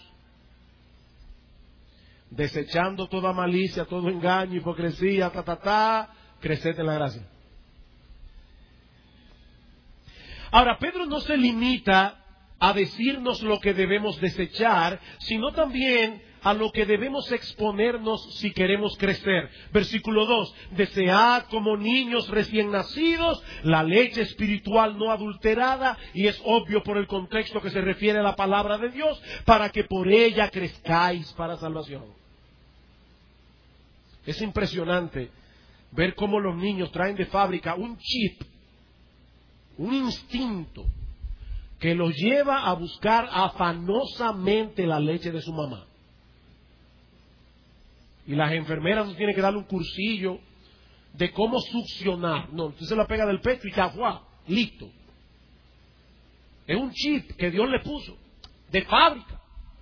Desechando toda malicia, todo engaño, hipocresía, ta, ta, ta, creced en la gracia. Ahora, Pedro no se limita a decirnos lo que debemos desechar, sino también a lo que debemos exponernos si queremos crecer. Versículo dos, desead como niños recién nacidos la leche espiritual no adulterada, y es obvio por el contexto que se refiere a la palabra de Dios, para que por ella crezcáis para salvación. Es impresionante ver cómo los niños traen de fábrica un chip, un instinto que los lleva a buscar afanosamente la leche de su mamá. Y las enfermeras no tienen que darle un cursillo de cómo succionar. No, usted se la pega del pecho y ya, ¡guau!, listo. Es un chip que Dios le puso, de fábrica.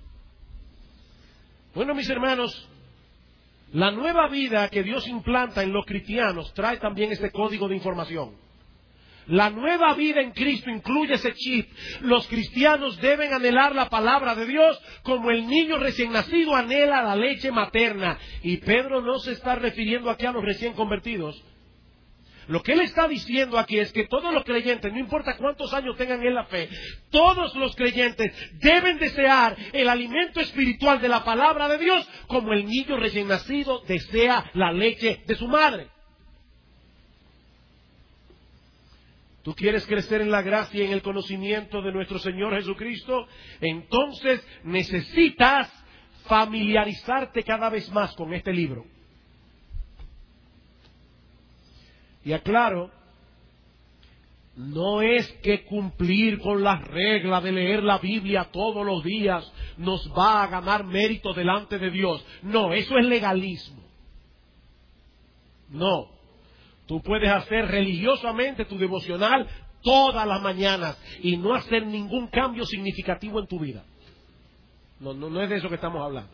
Bueno, mis hermanos, la nueva vida que Dios implanta en los cristianos trae también ese código de información. La nueva vida en Cristo incluye ese chip. Los cristianos deben anhelar la palabra de Dios como el niño recién nacido anhela la leche materna. Y Pedro no se está refiriendo aquí a los recién convertidos. Lo que él está diciendo aquí es que todos los creyentes, no importa cuántos años tengan en la fe, todos los creyentes deben desear el alimento espiritual de la palabra de Dios como el niño recién nacido desea la leche de su madre. ¿Tú quieres crecer en la gracia y en el conocimiento de nuestro Señor Jesucristo? Entonces necesitas familiarizarte cada vez más con este libro. Y aclaro, no es que cumplir con las reglas de leer la Biblia todos los días nos va a ganar mérito delante de Dios. No, eso es legalismo. No. Tú puedes hacer religiosamente tu devocional todas las mañanas y no hacer ningún cambio significativo en tu vida. No, no, no es de eso que estamos hablando.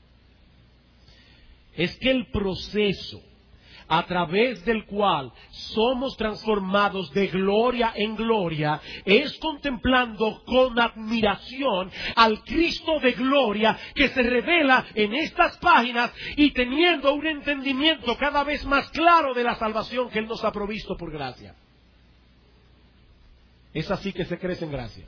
Es que el proceso a través del cual somos transformados de gloria en gloria es contemplando con admiración al Cristo de gloria que se revela en estas páginas y teniendo un entendimiento cada vez más claro de la salvación que Él nos ha provisto por gracia. Es así que se crece en gracia.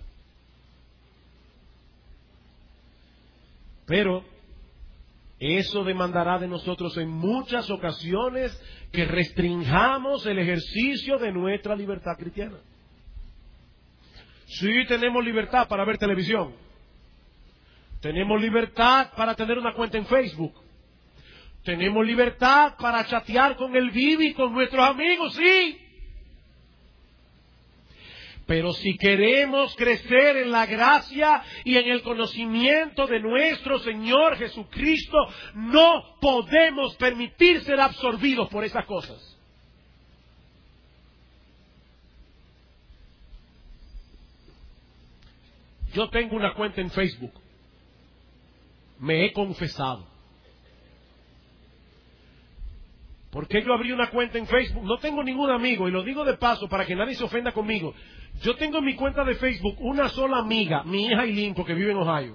Pero eso demandará de nosotros en muchas ocasiones que restringamos el ejercicio de nuestra libertad cristiana. Sí, tenemos libertad para ver televisión. Tenemos libertad para tener una cuenta en Facebook. Tenemos libertad para chatear con el Bibi y con nuestros amigos, sí. Pero si queremos crecer en la gracia y en el conocimiento de nuestro Señor Jesucristo, no podemos permitir ser absorbidos por esas cosas. Yo tengo una cuenta en Facebook. Me he confesado. ¿Por qué yo abrí una cuenta en Facebook? No tengo ningún amigo, y lo digo de paso para que nadie se ofenda conmigo. Yo tengo en mi cuenta de Facebook una sola amiga, mi hija Eileen, porque vive en Ohio.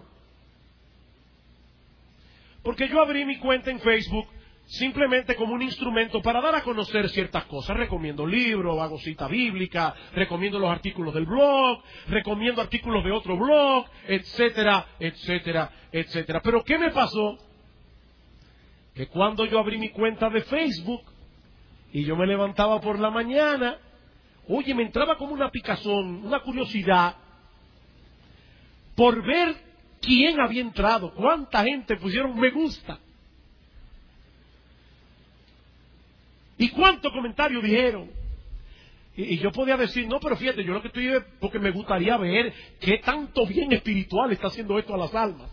Porque yo abrí mi cuenta en Facebook simplemente como un instrumento para dar a conocer ciertas cosas. Recomiendo libros, hago cita bíblica, recomiendo los artículos del blog, recomiendo artículos de otro blog, etcétera, etcétera, etcétera. Pero ¿qué me pasó? Que cuando yo abrí mi cuenta de Facebook y yo me levantaba por la mañana, oye, me entraba como una picazón, una curiosidad por ver quién había entrado, cuánta gente pusieron me gusta y cuántos comentarios dijeron. Y, y yo podía decir, no, pero fíjate, yo lo que estoy es porque me gustaría ver qué tanto bien espiritual está haciendo esto a las almas.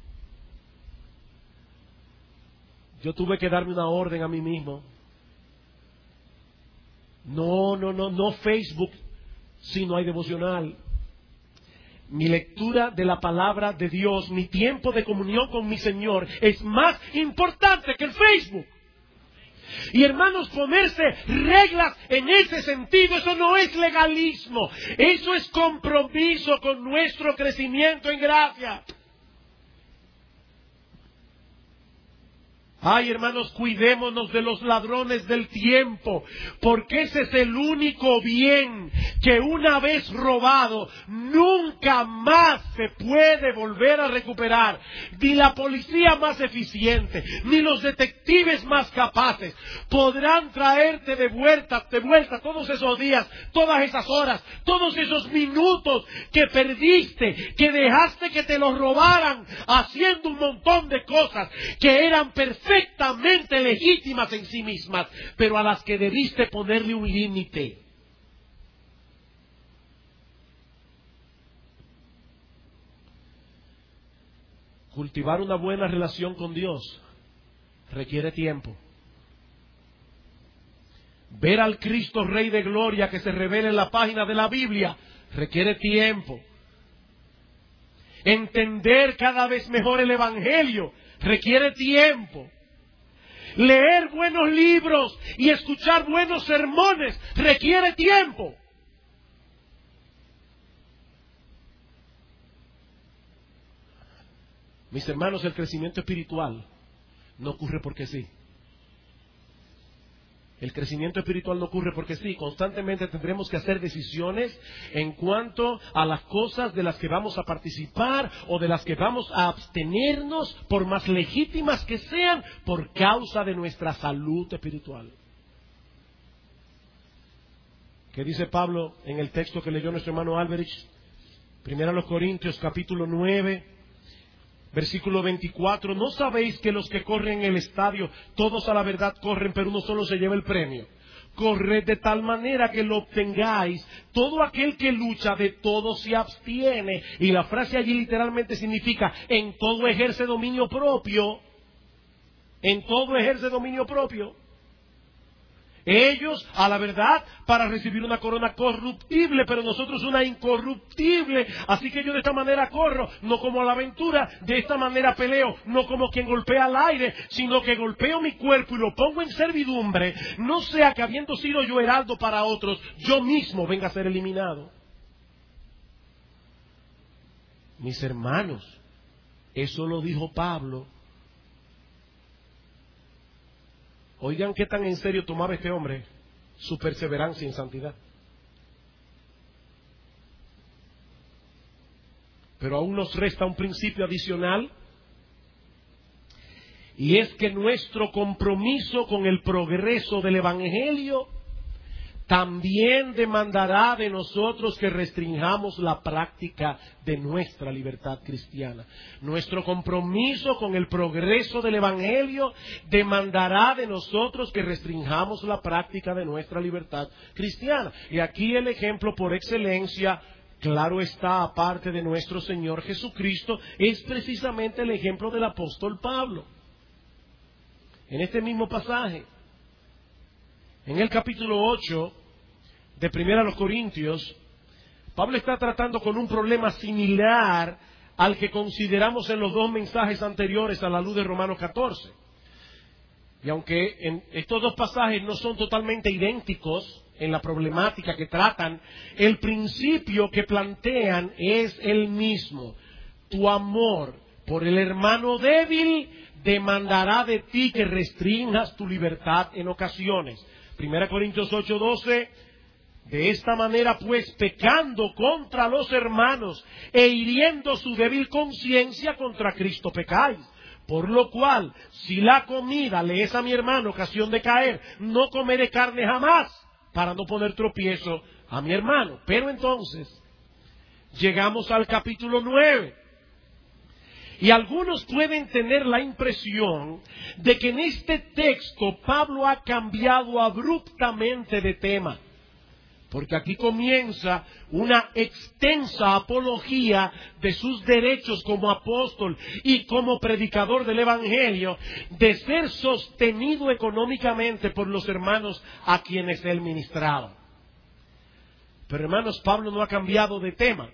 Yo tuve que darme una orden a mí mismo. No, no, no, no Facebook si no hay devocional. Mi lectura de la palabra de Dios, mi tiempo de comunión con mi Señor es más importante que el Facebook. Y hermanos, ponerse reglas en ese sentido, eso no es legalismo. Eso es compromiso con nuestro crecimiento en gracia. Ay, hermanos, cuidémonos de los ladrones del tiempo, porque ese es el único bien que una vez robado nunca más se puede volver a recuperar. Ni la policía más eficiente, ni los detectives más capaces podrán traerte de vuelta, de vuelta todos esos días, todas esas horas, todos esos minutos que perdiste, que dejaste que te los robaran haciendo un montón de cosas que eran perfectas, perfectamente legítimas en sí mismas, pero a las que debiste ponerle un límite. Cultivar una buena relación con Dios requiere tiempo. Ver al Cristo Rey de Gloria que se revela en la página de la Biblia requiere tiempo. Entender cada vez mejor el Evangelio requiere tiempo. Leer buenos libros y escuchar buenos sermones requiere tiempo. Mis hermanos, el crecimiento espiritual no ocurre porque sí. El crecimiento espiritual no ocurre porque sí. Constantemente tendremos que hacer decisiones en cuanto a las cosas de las que vamos a participar o de las que vamos a abstenernos, por más legítimas que sean, por causa de nuestra salud espiritual. ¿Qué dice Pablo en el texto que leyó nuestro hermano Alberich? Primera a los Corintios, capítulo nueve, versículo veinticuatro. ¿No sabéis que los que corren en el estadio, todos a la verdad corren, pero uno solo se lleva el premio? Corred de tal manera que lo obtengáis. Todo aquel que lucha, de todo se abstiene. Y la frase allí literalmente significa: en todo ejerce dominio propio. En todo ejerce dominio propio. Ellos, a la verdad, para recibir una corona corruptible, pero nosotros una incorruptible. Así que yo de esta manera corro, no como a la aventura, de esta manera peleo, no como quien golpea al aire, sino que golpeo mi cuerpo y lo pongo en servidumbre, no sea que habiendo sido yo heraldo para otros, yo mismo venga a ser eliminado. Mis hermanos, eso lo dijo Pablo. Oigan qué tan en serio tomaba este hombre su perseverancia en santidad. Pero aún nos resta un principio adicional, y es que nuestro compromiso con el progreso del Evangelio también demandará de nosotros que restringamos la práctica de nuestra libertad cristiana. Nuestro compromiso con el progreso del Evangelio demandará de nosotros que restringamos la práctica de nuestra libertad cristiana. Y aquí el ejemplo por excelencia, claro está, aparte de nuestro Señor Jesucristo, es precisamente el ejemplo del apóstol Pablo. En este mismo pasaje, en el capítulo ocho de Primera a los Corintios, Pablo está tratando con un problema similar al que consideramos en los dos mensajes anteriores a la luz de Romanos catorce. Y aunque en estos dos pasajes no son totalmente idénticos en la problemática que tratan, el principio que plantean es el mismo. Tu amor por el hermano débil demandará de ti que restringas tu libertad en ocasiones. Primera Corintios ocho doce. De esta manera, pues, pecando contra los hermanos e hiriendo su débil conciencia, contra Cristo pecáis. Por lo cual, si la comida le es a mi hermano ocasión de caer, no comeré carne jamás, para no poner tropiezo a mi hermano. Pero entonces, llegamos al capítulo nueve. Y algunos pueden tener la impresión de que en este texto Pablo ha cambiado abruptamente de tema. Porque aquí comienza una extensa apología de sus derechos como apóstol y como predicador del Evangelio, de ser sostenido económicamente por los hermanos a quienes él ministraba. Pero hermanos, Pablo no ha cambiado de tema.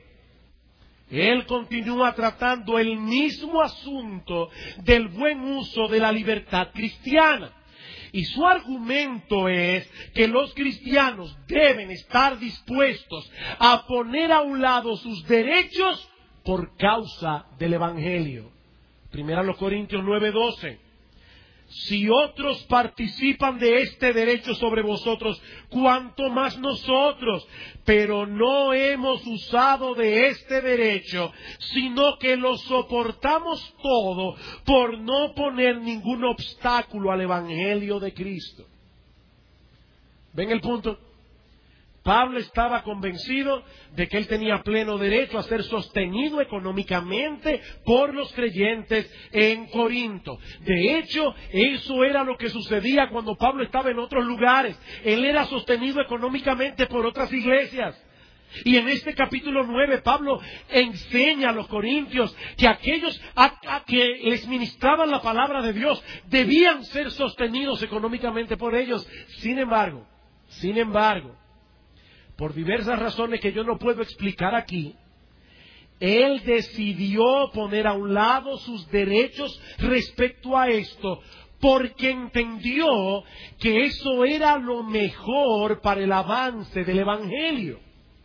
Él continúa tratando el mismo asunto del buen uso de la libertad cristiana. Y su argumento es que los cristianos deben estar dispuestos a poner a un lado sus derechos por causa del Evangelio. Primera a los Corintios nueve doce. si otros participan de este derecho sobre vosotros, cuanto más nosotros. Pero no hemos usado de este derecho, sino que lo soportamos todo por no poner ningún obstáculo al Evangelio de Cristo. ¿Ven el punto? Pablo estaba convencido de que él tenía pleno derecho a ser sostenido económicamente por los creyentes en Corinto. De hecho, eso era lo que sucedía cuando Pablo estaba en otros lugares. Él era sostenido económicamente por otras iglesias. Y en este capítulo nueve, Pablo enseña a los corintios que aquellos a, a que les ministraban la palabra de Dios debían ser sostenidos económicamente por ellos. Sin embargo, sin embargo, por diversas razones que yo no puedo explicar aquí, él decidió poner a un lado sus derechos respecto a esto, porque entendió que eso era lo mejor para el avance del Evangelio.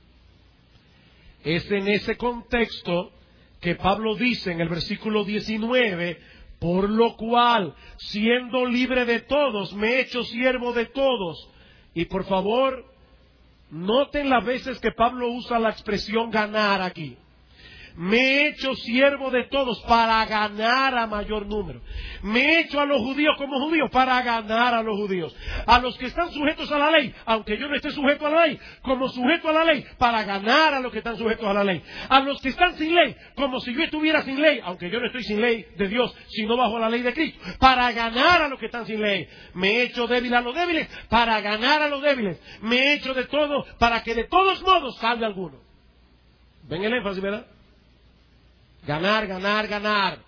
Es en ese contexto que Pablo dice en el versículo diecinueve, por lo cual, siendo libre de todos, me he hecho siervo de todos. Y por favor, noten las veces que Pablo usa la expresión ganar aquí. Me he hecho siervo de todos para ganar a mayor número. Me he hecho a los judíos como judíos para ganar a los judíos. A los que están sujetos a la ley, aunque yo no esté sujeto a la ley, como sujeto a la ley, para ganar a los que están sujetos a la ley. A los que están sin ley, como si yo estuviera sin ley, aunque yo no estoy sin ley de Dios, sino bajo la ley de Cristo, para ganar a los que están sin ley. Me he hecho débil a los débiles, para ganar a los débiles. Me he hecho de todo, para que de todos modos salve alguno. ¿Ven el énfasis, verdad? Ganar, ganar, ganar.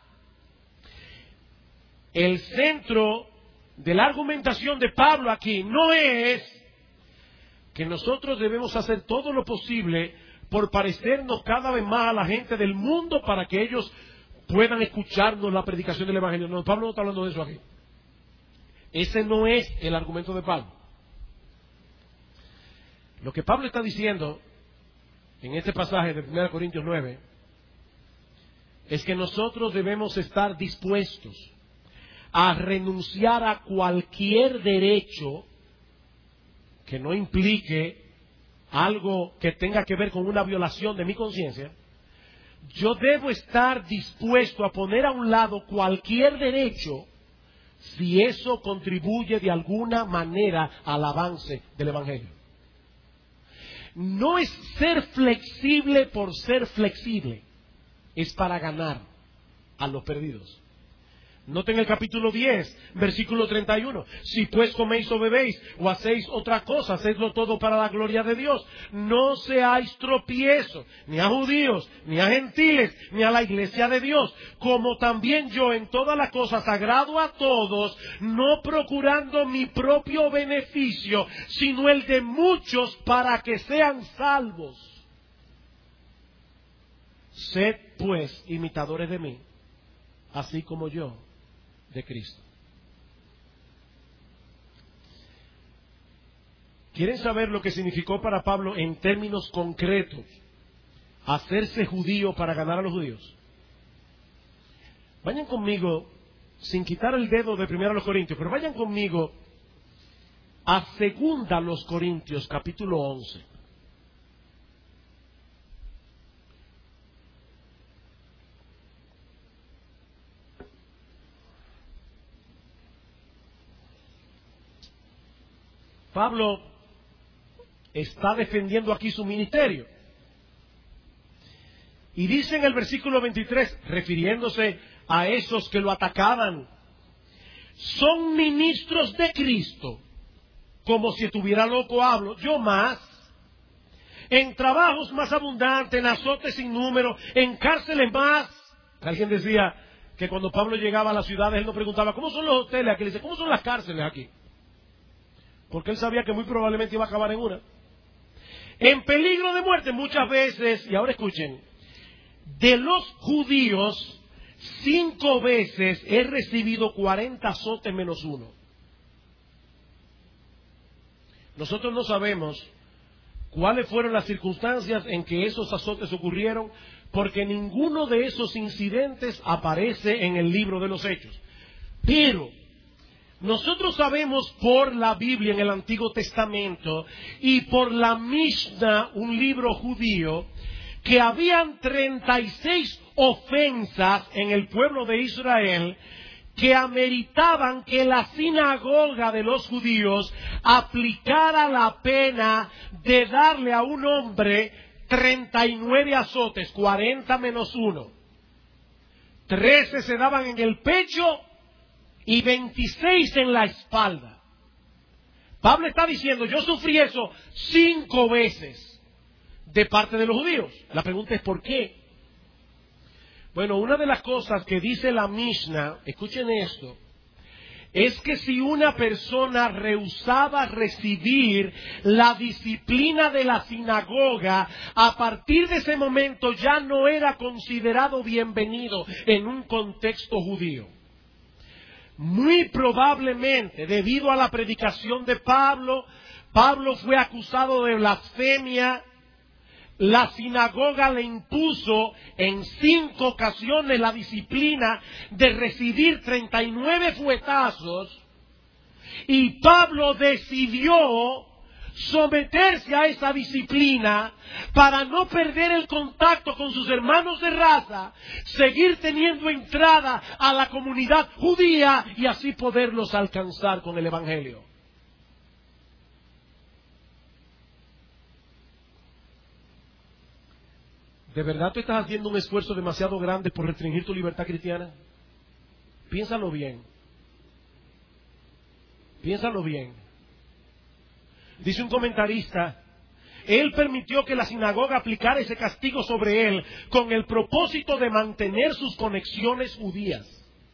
El centro de la argumentación de Pablo aquí no es que nosotros debemos hacer todo lo posible por parecernos cada vez más a la gente del mundo para que ellos puedan escucharnos la predicación del Evangelio. No, Pablo no está hablando de eso aquí. Ese no es el argumento de Pablo. Lo que Pablo está diciendo en este pasaje de primera Corintios nueve es que nosotros debemos estar dispuestos a renunciar a cualquier derecho que no implique algo que tenga que ver con una violación de mi conciencia. Yo debo estar dispuesto a poner a un lado cualquier derecho si eso contribuye de alguna manera al avance del Evangelio. No es ser flexible por ser flexible. Es para ganar a los perdidos. Noten el capítulo diez, versículo treinta y uno. Si pues coméis o bebéis o hacéis otra cosa, hacedlo todo para la gloria de Dios. No seáis tropiezo, ni a judíos, ni a gentiles, ni a la iglesia de Dios. Como también yo en todas las cosas agrado a todos, no procurando mi propio beneficio, sino el de muchos para que sean salvos. Sed pues imitadores de mí, así como yo de Cristo. ¿Quieren saber lo que significó para Pablo en términos concretos hacerse judío para ganar a los judíos? Vayan conmigo, sin quitar el dedo de primero a los Corintios, pero vayan conmigo a segunda a los Corintios, capítulo once. Pablo está defendiendo aquí su ministerio. Y dice en el versículo veintitrés, refiriéndose a esos que lo atacaban, son ministros de Cristo, como si estuviera loco hablo, yo más, en trabajos más abundantes, en azotes sin número, en cárceles más. Alguien decía que cuando Pablo llegaba a las ciudades, él no preguntaba, ¿cómo son los hoteles aquí? Él dice, ¿cómo son las cárceles aquí? Porque él sabía que muy probablemente iba a acabar en una. En peligro de muerte muchas veces, y ahora escuchen, de los judíos, cinco veces he recibido cuarenta azotes menos uno. Nosotros no sabemos cuáles fueron las circunstancias en que esos azotes ocurrieron, porque ninguno de esos incidentes aparece en el libro de los Hechos. Pero Nosotros sabemos por la Biblia en el Antiguo Testamento y por la Mishnah, un libro judío, que habían treinta y seis ofensas en el pueblo de Israel que ameritaban que la sinagoga de los judíos aplicara la pena de darle a un hombre treinta y nueve azotes, cuarenta menos uno. trece se daban en el pecho y veintiséis en la espalda. Pablo está diciendo, yo sufrí eso cinco veces de parte de los judíos. La pregunta es ¿por qué? Bueno, una de las cosas que dice la Mishnah, escuchen esto, es que si una persona rehusaba recibir la disciplina de la sinagoga, a partir de ese momento ya no era considerado bienvenido en un contexto judío. Muy probablemente, debido a la predicación de Pablo, Pablo fue acusado de blasfemia. La sinagoga le impuso en cinco ocasiones la disciplina de recibir treinta y nueve fuetazos, y Pablo decidió someterse a esa disciplina para no perder el contacto con sus hermanos de raza, seguir teniendo entrada a la comunidad judía y así poderlos alcanzar con el Evangelio. ¿De verdad tú estás haciendo un esfuerzo demasiado grande por restringir tu libertad cristiana? Piénsalo bien. Piénsalo bien. Dice un comentarista, él permitió que la sinagoga aplicara ese castigo sobre él con el propósito de mantener sus conexiones judías.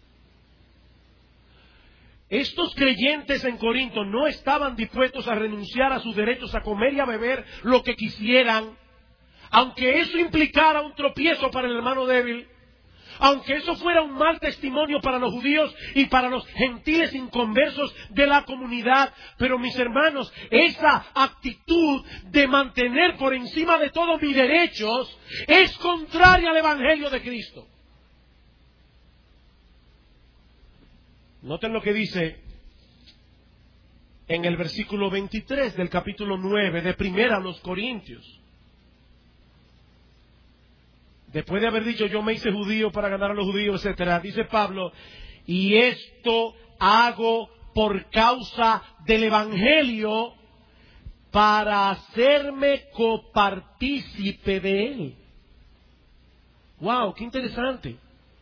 Estos creyentes en Corinto no estaban dispuestos a renunciar a sus derechos a comer y a beber lo que quisieran, aunque eso implicara un tropiezo para el hermano débil, aunque eso fuera un mal testimonio para los judíos y para los gentiles inconversos de la comunidad. Pero mis hermanos, esa actitud de mantener por encima de todos mis derechos es contraria al Evangelio de Cristo. Noten lo que dice en el versículo veintitrés del capítulo nueve de Primera a los Corintios. Después de haber dicho, yo me hice judío para ganar a los judíos, etcétera, dice Pablo, y esto hago por causa del Evangelio para hacerme copartícipe de él. ¡Wow! ¡Qué interesante!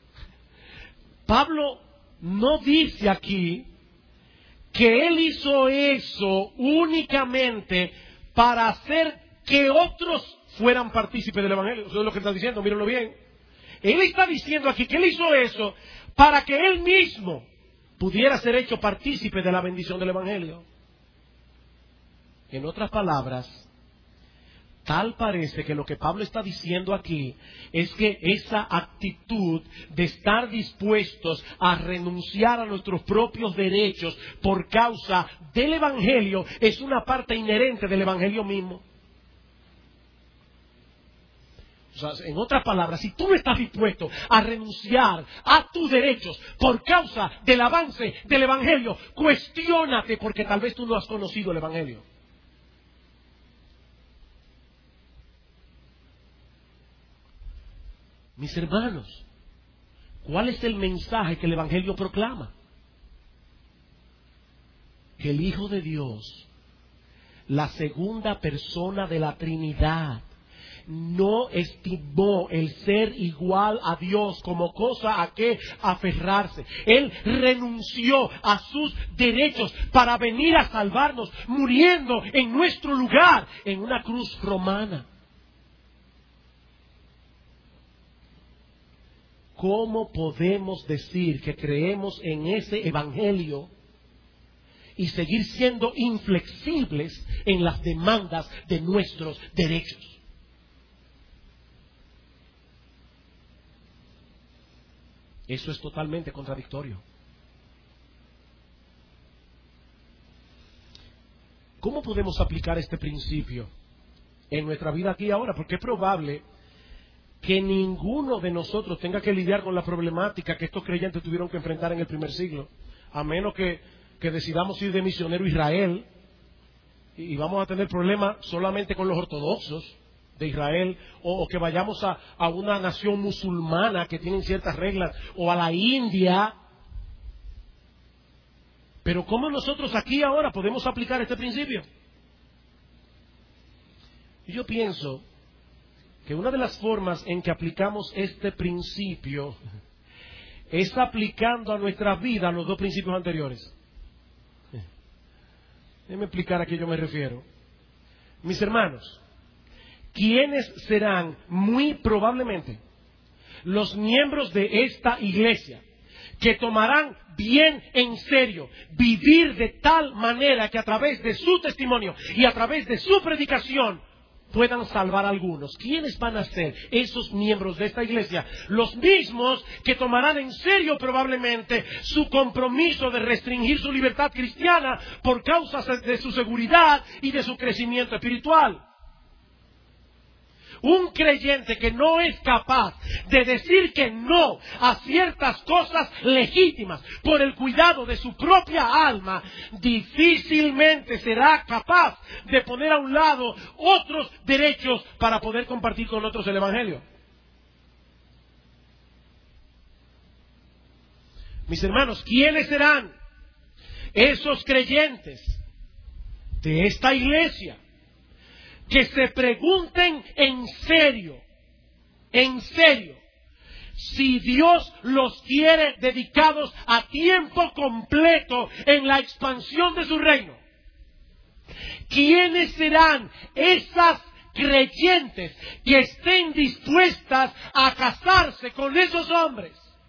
Pablo no dice aquí que él hizo eso únicamente para hacer que otros fueran partícipes del Evangelio. Eso es lo que está diciendo, mírenlo bien. Él está diciendo aquí que él hizo eso para que él mismo pudiera ser hecho partícipe de la bendición del Evangelio. En otras palabras, tal parece que lo que Pablo está diciendo aquí es que esa actitud de estar dispuestos a renunciar a nuestros propios derechos por causa del Evangelio es una parte inherente del Evangelio mismo. O sea, en otras palabras, si tú no estás dispuesto a renunciar a tus derechos por causa del avance del Evangelio, cuestiónate porque tal vez tú no has conocido el Evangelio. Mis hermanos, ¿cuál es el mensaje que el Evangelio proclama? Que el Hijo de Dios, la segunda persona de la Trinidad, no estimó el ser igual a Dios como cosa a que aferrarse. Él renunció a sus derechos para venir a salvarnos, muriendo en nuestro lugar en una cruz romana. ¿Cómo podemos decir que creemos en ese Evangelio y seguir siendo inflexibles en las demandas de nuestros derechos? Eso es totalmente contradictorio. ¿Cómo podemos aplicar este principio en nuestra vida aquí y ahora? Porque es probable que ninguno de nosotros tenga que lidiar con la problemática que estos creyentes tuvieron que enfrentar en el primer siglo, a menos que que decidamos ir de misionero a Israel y vamos a tener problemas solamente con los ortodoxos de Israel, o, o que vayamos a, a una nación musulmana que tienen ciertas reglas, o a la India. Pero ¿cómo nosotros aquí ahora podemos aplicar este principio? Yo pienso que una de las formas en que aplicamos este principio es aplicando a nuestra vida los dos principios anteriores. Déjenme explicar a qué yo me refiero. Mis hermanos, ¿quiénes serán muy probablemente los miembros de esta iglesia que tomarán bien en serio vivir de tal manera que a través de su testimonio y a través de su predicación puedan salvar a algunos? ¿Quiénes van a ser esos miembros de esta iglesia? Los mismos que tomarán en serio probablemente su compromiso de restringir su libertad cristiana por causa de su seguridad y de su crecimiento espiritual. Un creyente que no es capaz de decir que no a ciertas cosas legítimas por el cuidado de su propia alma, difícilmente será capaz de poner a un lado otros derechos para poder compartir con otros el Evangelio. Mis hermanos, ¿quiénes serán esos creyentes de esta iglesia que se pregunten en serio, en serio, si Dios los quiere dedicados a tiempo completo en la expansión de su reino? ¿Quiénes serán esas creyentes que estén dispuestas a casarse con esos hombres?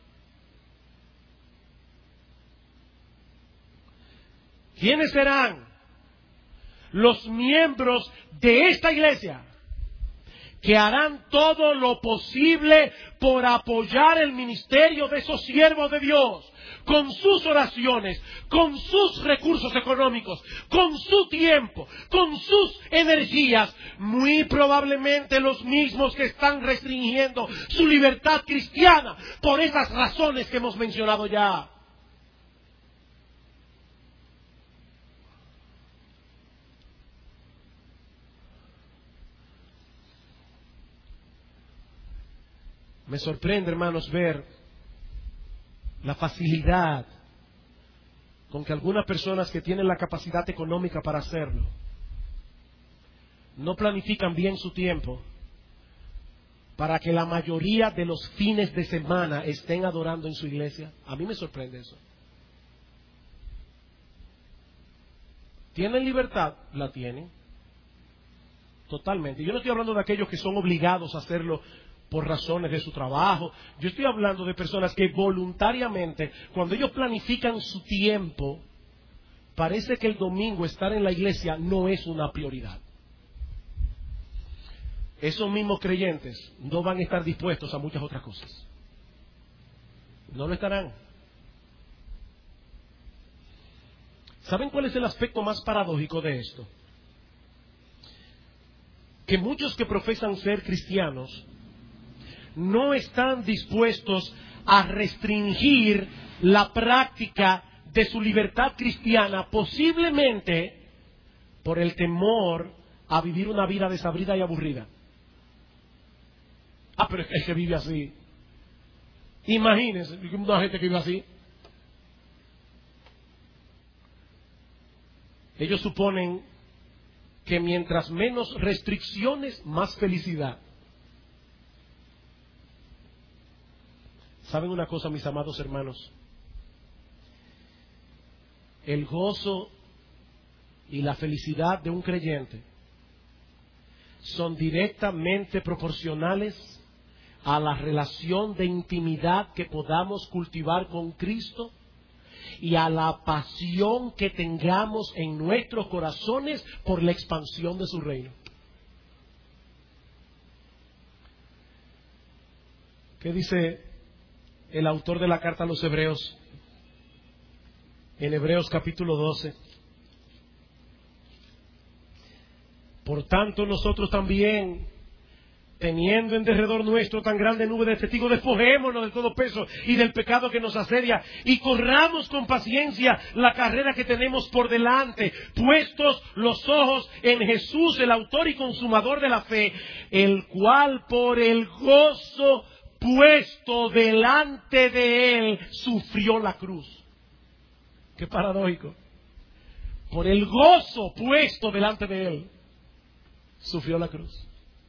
¿Quiénes serán los miembros de esta iglesia que harán todo lo posible por apoyar el ministerio de esos siervos de Dios, con sus oraciones, con sus recursos económicos, con su tiempo, con sus energías? Muy probablemente los mismos que están restringiendo su libertad cristiana por esas razones que hemos mencionado ya. Me sorprende, hermanos, ver la facilidad con que algunas personas que tienen la capacidad económica para hacerlo no planifican bien su tiempo para que la mayoría de los fines de semana estén adorando en su iglesia. A mí me sorprende eso. ¿Tienen libertad? La tienen. Totalmente. Yo no estoy hablando de aquellos que son obligados a hacerlo por razones de su trabajo. Yo estoy hablando de personas que voluntariamente, cuando ellos planifican su tiempo, parece que el domingo estar en la iglesia no es una prioridad. Esos mismos creyentes no van a estar dispuestos a muchas otras cosas. No lo estarán. ¿Saben cuál es el aspecto más paradójico de esto? Que muchos que profesan ser cristianos no están dispuestos a restringir la práctica de su libertad cristiana, posiblemente por el temor a vivir una vida desabrida y aburrida. Ah, pero es que se vive así. Imagínense una gente que vive así. Ellos suponen que mientras menos restricciones, más felicidad. ¿Saben una cosa, mis amados hermanos? El gozo y la felicidad de un creyente son directamente proporcionales a la relación de intimidad que podamos cultivar con Cristo y a la pasión que tengamos en nuestros corazones por la expansión de su reino. ¿Qué dice el autor de la carta a los Hebreos en Hebreos capítulo doce? Por tanto, nosotros también, Teniendo en derredor nuestro tan grande nube de testigos, despojémonos de todo peso y del pecado que nos asedia, y corramos con paciencia la carrera que tenemos por delante, puestos los ojos en Jesús, el autor y consumador de la fe, el cual por el gozo puesto delante de él sufrió la cruz. Qué paradójico. Por el gozo puesto delante de él sufrió la cruz.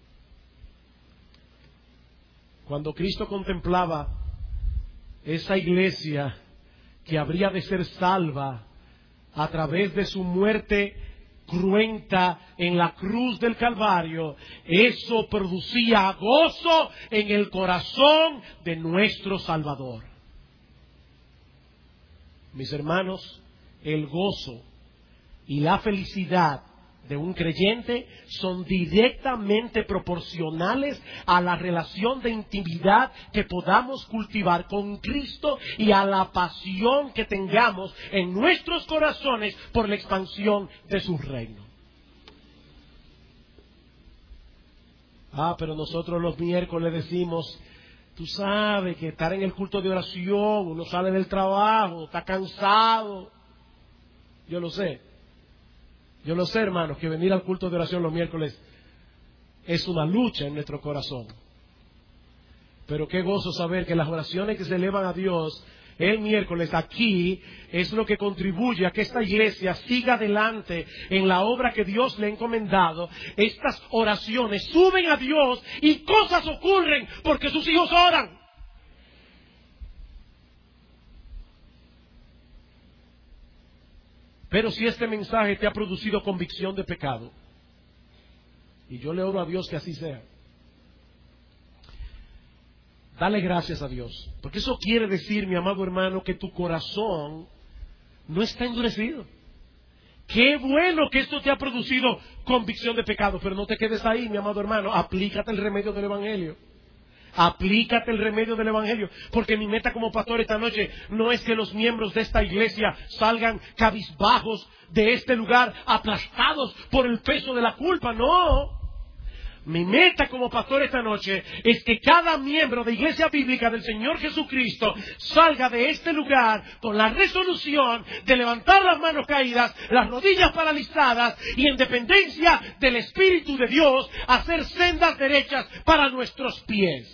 Cuando Cristo contemplaba esa iglesia que habría de ser salva a través de su muerte cruenta en la cruz del Calvario, eso producía gozo en el corazón de nuestro Salvador. Mis hermanos, el gozo y la felicidad de un creyente son directamente proporcionales a la relación de intimidad que podamos cultivar con Cristo y a la pasión que tengamos en nuestros corazones por la expansión de su reino. Ah, pero nosotros los miércoles decimos, tú sabes que estar en el culto de oración, uno sale del trabajo, está cansado. Yo lo sé. Yo lo sé, hermanos, que venir al culto de oración los miércoles es una lucha en nuestro corazón. Pero qué gozo saber que las oraciones que se elevan a Dios el miércoles aquí es lo que contribuye a que esta iglesia siga adelante en la obra que Dios le ha encomendado. Estas oraciones suben a Dios y cosas ocurren porque sus hijos oran. Pero si este mensaje te ha producido convicción de pecado, y yo le oro a Dios que así sea, dale gracias a Dios, porque eso quiere decir, mi amado hermano, que tu corazón no está endurecido. Qué bueno que esto te ha producido convicción de pecado, pero no te quedes ahí, mi amado hermano, aplícate el remedio del Evangelio. Aplícate el remedio del Evangelio, porque mi meta como pastor esta noche no es que los miembros de esta iglesia salgan cabizbajos de este lugar, aplastados por el peso de la culpa, no. Mi meta como pastor esta noche es que cada miembro de Iglesia Bíblica del Señor Jesucristo salga de este lugar con la resolución de levantar las manos caídas, las rodillas paralizadas y en dependencia del Espíritu de Dios hacer sendas derechas para nuestros pies.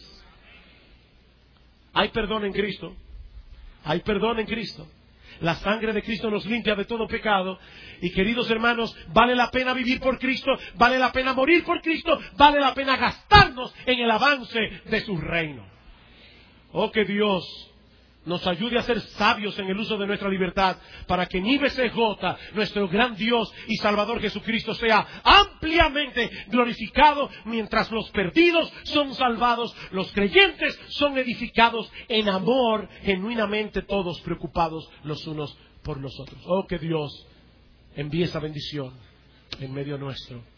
Hay perdón en Cristo. Hay perdón en Cristo. La sangre de Cristo nos limpia de todo pecado. Y queridos hermanos, vale la pena vivir por Cristo, vale la pena morir por Cristo, vale la pena gastarnos en el avance de su reino. Oh, que Dios nos ayude a ser sabios en el uso de nuestra libertad, para que en I B C J, nuestro gran Dios y Salvador Jesucristo, sea ampliamente glorificado, mientras los perdidos son salvados, los creyentes son edificados en amor, genuinamente todos preocupados los unos por los otros. Oh, que Dios envíe esa bendición en medio nuestro.